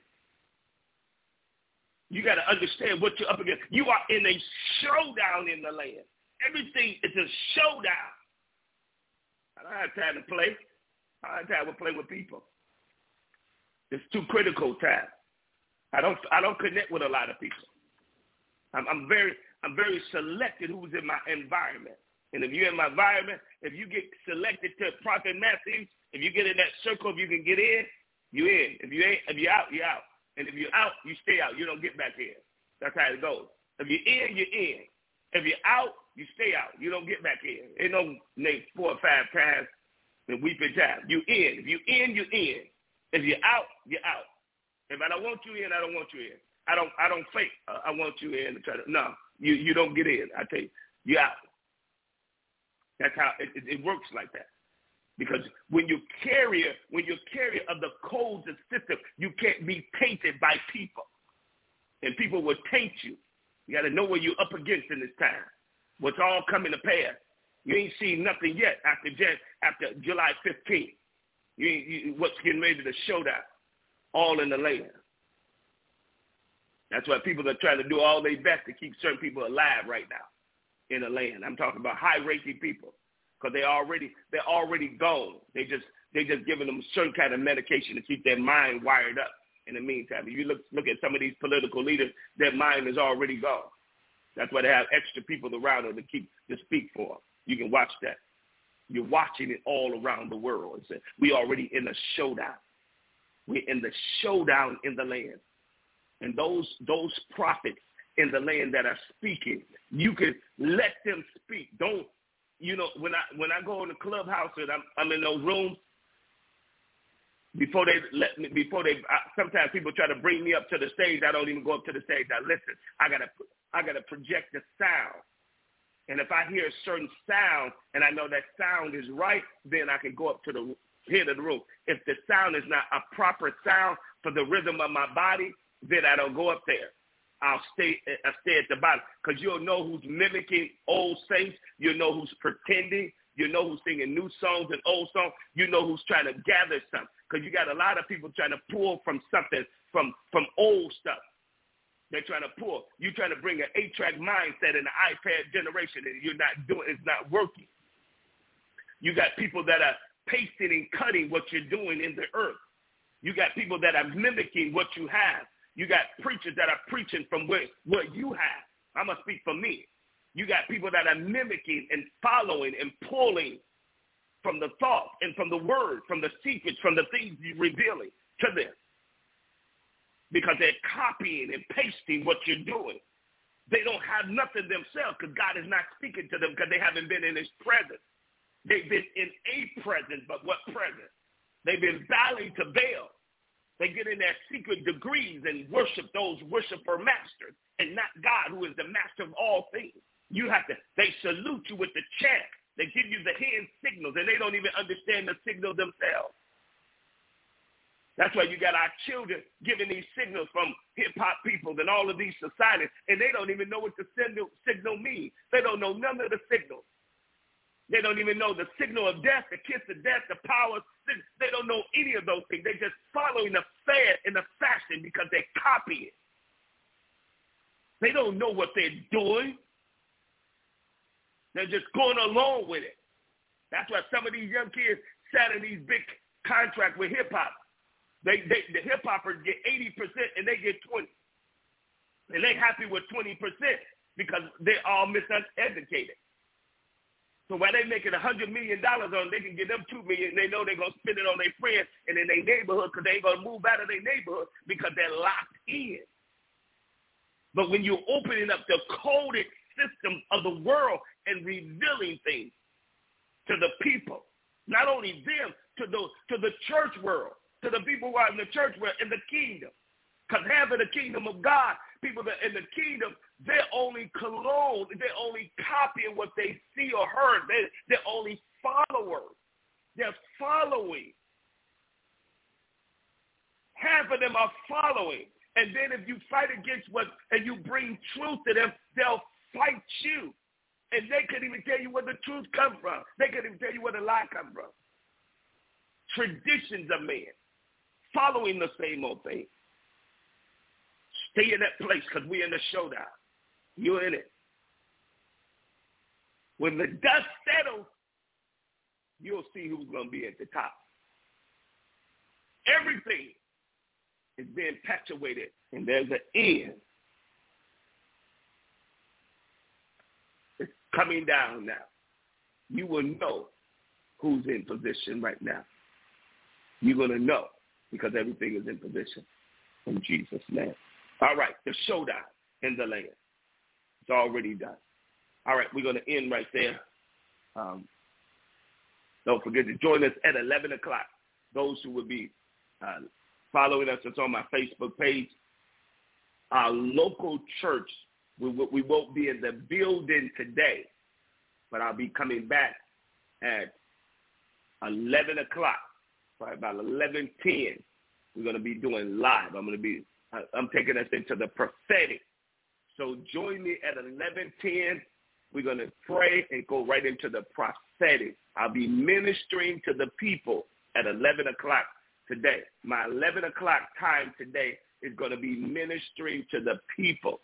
G: You got to understand what you're up against. You are in a showdown in the land. Everything is a showdown. I don't have time to play. I don't have time to play with people. It's too critical time. I don't. I don't connect with a lot of people. I'm, I'm very. I'm very selected who's in my environment. And if you're in my environment, if you get selected to Prophet Matthews, if you get in that circle, if you can get in, you in. If you ain't, if you're out, you're out. And if you're out, you stay out. You don't get back in. That's how it goes. If you're in, you're in. If you're out, you stay out. You don't get back in. Ain't no name four or five times and weeping time. You in. If you in, you're in. If you're out, you're out. If I don't want you in, I don't want you in. I don't. I don't fake. Uh, I want you in. To try to, no, you you don't get in. I tell you, you're out. That's how it, it, it works like that. Because when you're carrier, when you're carrier of the codes and system, you can't be tainted by people. And people will taint you. You got to know what you're up against in this time. What's all coming to pass. You ain't seen nothing yet after Jan- after July fifteenth. You, you what's getting ready to showdown, all in the land. That's why people are trying to do all their best to keep certain people alive right now in the land. I'm talking about high-ranking people. Because they already they're already gone. They just they just giving them certain kind of medication to keep their mind wired up. In the meantime, if you look look at some of these political leaders, their mind is already gone. That's why they have extra people around them to keep to speak for them. You can watch that. You're watching it all around the world. It's a, we already in a showdown. We're in the showdown in the land, and those those prophets in the land that are speaking, you can let them speak. Don't. You know, when I when I go in the clubhouse and I'm I'm in those rooms, before they let me, before they, I, sometimes people try to bring me up to the stage. I don't even go up to the stage. I listen. I gotta I gotta project the sound, and if I hear a certain sound and I know that sound is right, then I can go up to the head of the room. If the sound is not a proper sound for the rhythm of my body, then I don't go up there. I'll stay, I'll stay at the bottom because you'll know who's mimicking old saints. You'll know who's pretending. You know who's singing new songs and old songs. You know who's trying to gather something because you got a lot of people trying to pull from something, from, from old stuff. They're trying to pull. You're trying to bring an eight-track mindset in the iPad generation, and you're not doing. It's not working. You got people that are pasting and cutting what you're doing in the earth. You got people that are mimicking what you have. You got preachers that are preaching from what, what you have. I'm going to speak for me. You got people that are mimicking and following and pulling from the thought and from the word, from the secrets, from the things you're revealing to them. Because they're copying and pasting what you're doing. They don't have nothing themselves because God is not speaking to them because they haven't been in his presence. They've been in a presence, but what presence? They've been bowing to Baal. They get in their secret degrees and worship those worshiper masters and not God, who is the master of all things. You have to, they salute you with the chant. They give you the hand signals, and they don't even understand the signal themselves. That's why you got our children giving these signals from hip-hop people and all of these societies, and they don't even know what the signal, signal means. They don't know none of the signals. They don't even know the signal of death, the kiss of death, the power. They don't know any of those things. They're just following the fad and the fashion because they copy it. They don't know what they're doing. They're just going along with it. That's why some of these young kids sat in these big contracts with hip-hop. They, they, the hip-hoppers get eighty percent and they get twenty. And they happy with twenty percent because they're all miseducated. So while they making one hundred million dollars on, they can get them two million dollars. They know they're going to spend it on their friends and in their neighborhood because they ain't going to move out of their neighborhood because they're locked in. But when you're opening up the coded system of the world and revealing things to the people, not only them, to the, to the church world, to the people who are in the church world, in the kingdom. Because half of the kingdom of God, people that in the kingdom, they're only clone, they're only copying what they see or heard. They, they're only followers. They're following. Half of them are following. And then if you fight against what, and you bring truth to them, they'll fight you. And they couldn't even tell you where the truth comes from. They couldn't even tell you where the lie comes from. Traditions of men, following the same old thing. Stay in that place because we're in the showdown. You're in it. When the dust settles, you'll see who's going to be at the top. Everything is being perpetuated, and there's an end. It's coming down now. You will know who's in position right now. You're going to know because everything is in position in Jesus' name. All right, the showdown in the land. It's already done. All right, we're going to end right there. Um, don't forget to join us at eleven o'clock. Those who will be uh, following us, it's on my Facebook page. Our local church, we, we won't be in the building today, but I'll be coming back at eleven o'clock. Probably about eleven ten, we're going to be doing live. I'm going to be, I'm taking us into the prophetic. So join me at eleven ten. We're going to pray and go right into the prophetic. I'll be ministering to the people at eleven o'clock today. My eleven o'clock time today is going to be ministering to the people.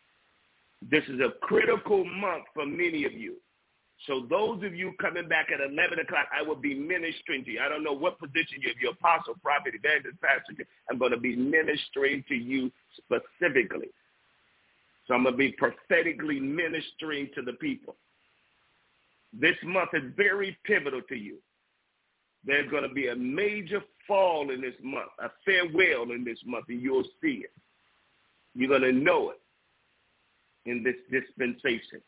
G: This is a critical month for many of you. So those of you coming back at eleven o'clock, I will be ministering to you. I don't know what position you're, if you're apostle, prophet, evangelist, pastor. I'm going to be ministering to you specifically. So I'm going to be prophetically ministering to the people. This month is very pivotal to you. There's going to be a major fall in this month, a farewell in this month, and you'll see it. You're going to know it in this dispensation.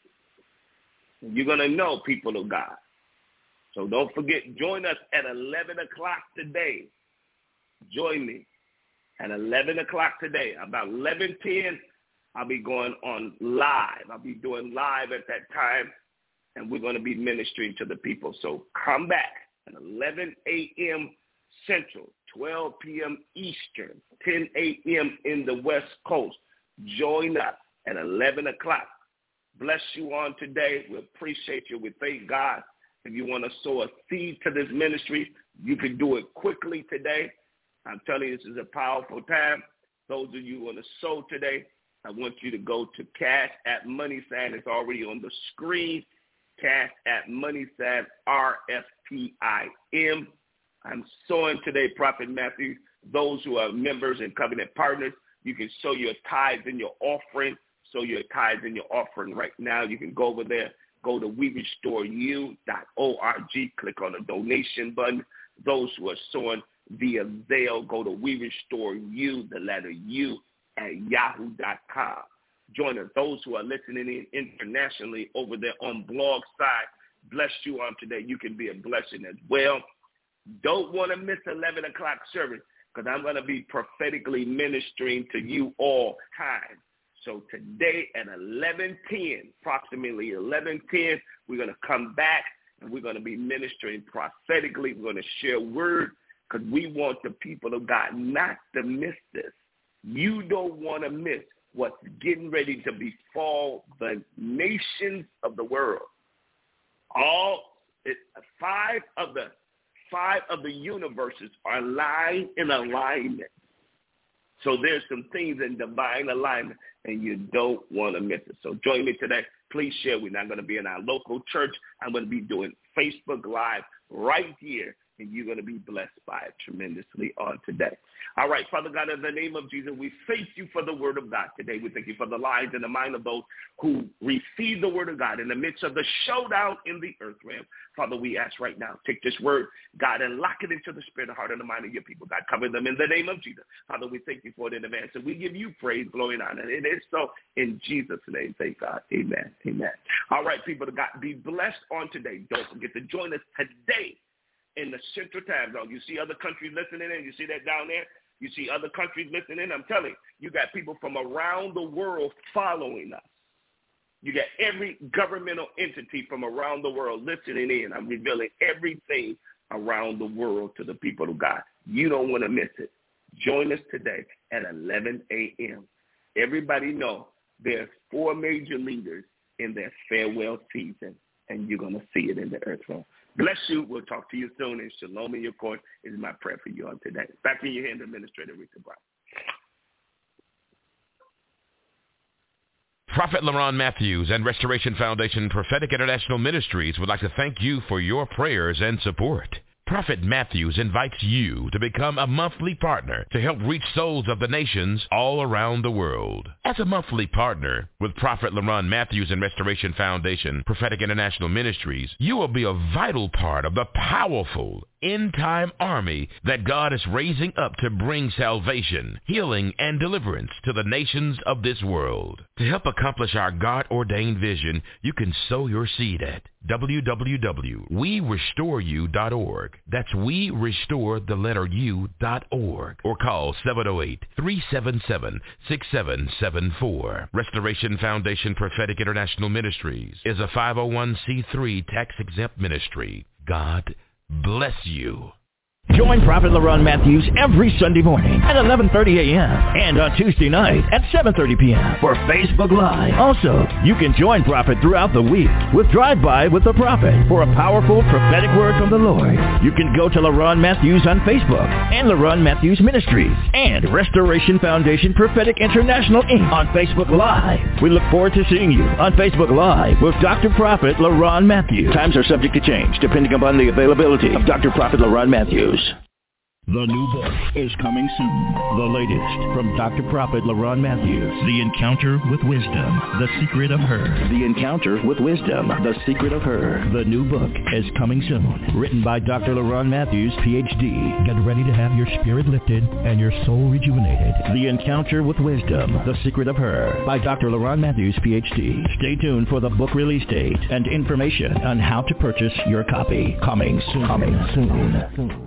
G: You're going to know, people of God. So don't forget, join us at eleven o'clock today. Join me at eleven o'clock today. About eleven ten, I'll be going on live. I'll be doing live at that time, and we're going to be ministering to the people. So come back at eleven a.m. Central, twelve p.m. Eastern, ten a.m. in the West Coast. Join us at eleven o'clock. Bless you on today. We appreciate you. We thank God. If you want to sow a seed to this ministry, you can do it quickly today. I'm telling you, this is a powerful time. Those of you who want to sow today, I want you to go to Cash App Money Sign. It's already on the screen. Cash App Money Sign, R S P I M. I'm sowing today, Prophet Matthew. Those who are members and covenant partners, you can sow your tithes and your offering. Sow your tithes and your offering right now. You can go over there. Go to we restore you dot org. Click on the donation button. Those who are sowing via Zelle, go to we restore you, the letter U, at yahoo dot com. Join us. Those who are listening in internationally over there on blog side, bless you on today. You can be a blessing as well. Don't want to miss eleven o'clock service because I'm going to be prophetically ministering to you all time. So today at eleven ten, approximately eleven ten, we're going to come back and we're going to be ministering prophetically. We're going to share word because we want the people of God not to miss this. You don't want to miss what's getting ready to befall the nations of the world. All it, five of the five of the universes are lying in alignment. So there's some things in divine alignment, and you don't want to miss it. So join me today. Please share. We're not going to be in our local church. I'm going to be doing Facebook Live right here, and you're going to be blessed by it tremendously on today. All right, Father God, in the name of Jesus, we thank you for the word of God today. We thank you for the lives and the mind of those who receive the word of God in the midst of the showdown in the earth realm. Father, we ask right now, take this word, God, and lock it into the spirit, the heart, and the mind of your people. God, cover them in the name of Jesus. Father, we thank you for it in advance, and we give you praise, glory, and honor. It is so in Jesus' name. Thank God. Amen. Amen. All right, people of God, be blessed on today. Don't forget to join us today in the Central Time Zone. You see other countries listening in. You see that down there? You see other countries listening. I'm telling you, you got people from around the world following us. You got every governmental entity from around the world listening in. I'm revealing everything around the world to the people of God. You don't want to miss it. Join us today at eleven a.m. Everybody know there's four major leaders in their farewell season, and you're going to see it in the earth realm. Bless you. We'll talk to you soon, and shalom in your court is my prayer for you on today. Back in your hand, Administrator Rita Brown.
B: Prophet LaRon Matthews and Restoration Foundation Prophetic International Ministries would like to thank you for your prayers and support. Prophet Matthews invites you to become a monthly partner to help reach souls of the nations all around the world. As a monthly partner with Prophet LaRon Matthews and Restoration Foundation Prophetic International Ministries, you will be a vital part of the powerful end-time army that God is raising up to bring salvation, healing, and deliverance to the nations of this world. To help accomplish our God-ordained vision, you can sow your seed at w w w dot we restore you dot org. That's we restore the letter u dot org. Or call seven oh eight, three seven seven, six seven seven four. Restoration Foundation Prophetic International Ministries is a five oh one c three tax-exempt ministry. God bless you.
I: Join Prophet LaRon Matthews every Sunday morning at eleven thirty a.m. and on Tuesday night at seven thirty p.m. for Facebook Live. Also, you can join Prophet throughout the week with Drive-By with the Prophet for a powerful prophetic word from the Lord. You can go to LaRon Matthews on Facebook and LaRon Matthews Ministries and Restoration Foundation Prophetic International Incorporated on Facebook Live. We look forward to seeing you on Facebook Live with Doctor Prophet LaRon Matthews. Times are subject to change depending upon the availability of Doctor Prophet LaRon Matthews.
J: The new book is coming soon. The latest from Doctor Prophet LaRon Matthews. The Encounter with Wisdom, The Secret of Her.
I: The Encounter with Wisdom, The Secret of Her.
J: The new book is coming soon. Written by Doctor LaRon Matthews, P H D. Get ready to have your spirit lifted and your soul rejuvenated.
I: The Encounter with Wisdom, The Secret of Her. By Doctor LaRon Matthews, P H D.
J: Stay tuned for the book release date and information on how to purchase your copy. Coming soon.
I: Coming soon. soon.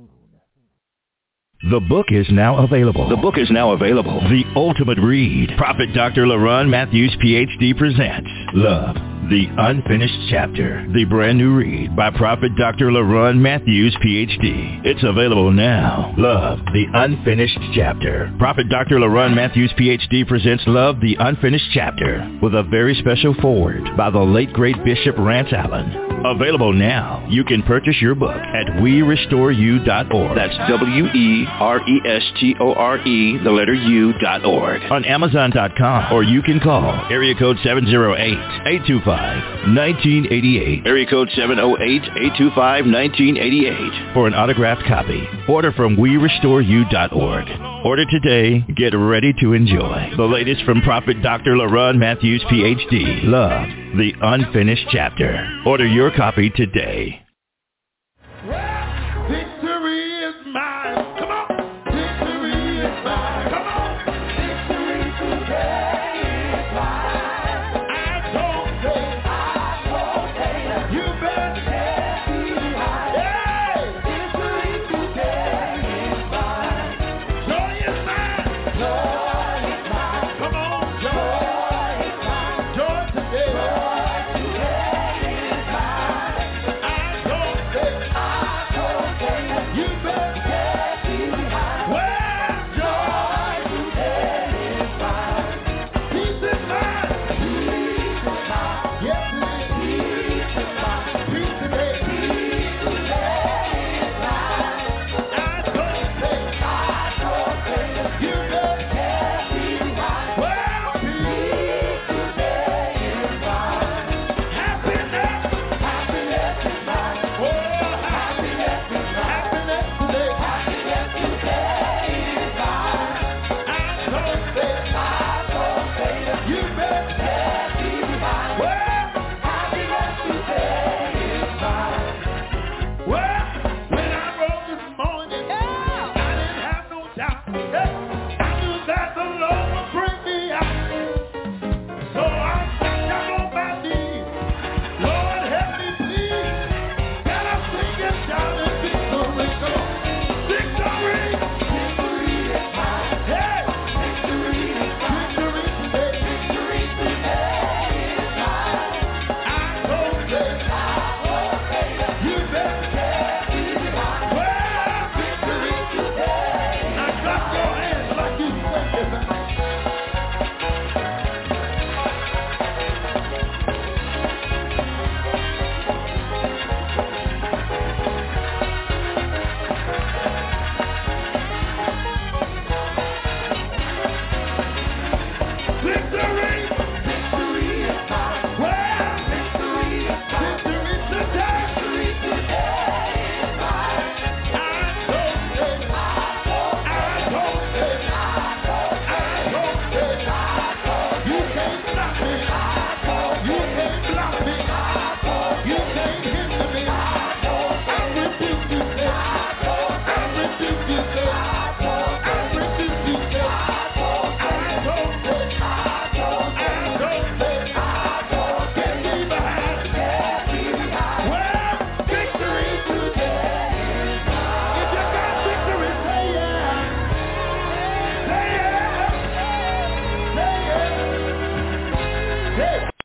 J: The book is now available.
I: The book is now available.
J: The Ultimate Read. Prophet Doctor LaRon Matthews, P H D presents Love, the Unfinished Chapter. The brand new read by Prophet Doctor LaRon Matthews, P H D. It's available now. Love, the Unfinished Chapter. Prophet Doctor LaRon Matthews, P H D presents Love, the Unfinished Chapter with a very special foreword by the late great Bishop Rance Allen. Available now. You can purchase your book at we restore you dot org.
I: That's W E R E S T O R E, the letter U, dot org.
J: On Amazon dot com, or you can call area code seven oh eight, eight two five, one nine eight eight.
I: Area code seven oh eight, eight two five, one nine eight eight.
J: For an autographed copy. Order from we restore you dot org. Order today. Get ready to enjoy the latest from Prophet Doctor LaRon Matthews, P H D. Love, the Unfinished Chapter. Order your copy today.
F: Well, victory is mine. Come on. Victory is mine. Come on. Victory today is mine. I told Satan. I told Satan. You better get behind. Hey. Victory today is mine. Joy is mine. Joy is mine. Come on. Joy is mine. Joy today. Joy today is mine. I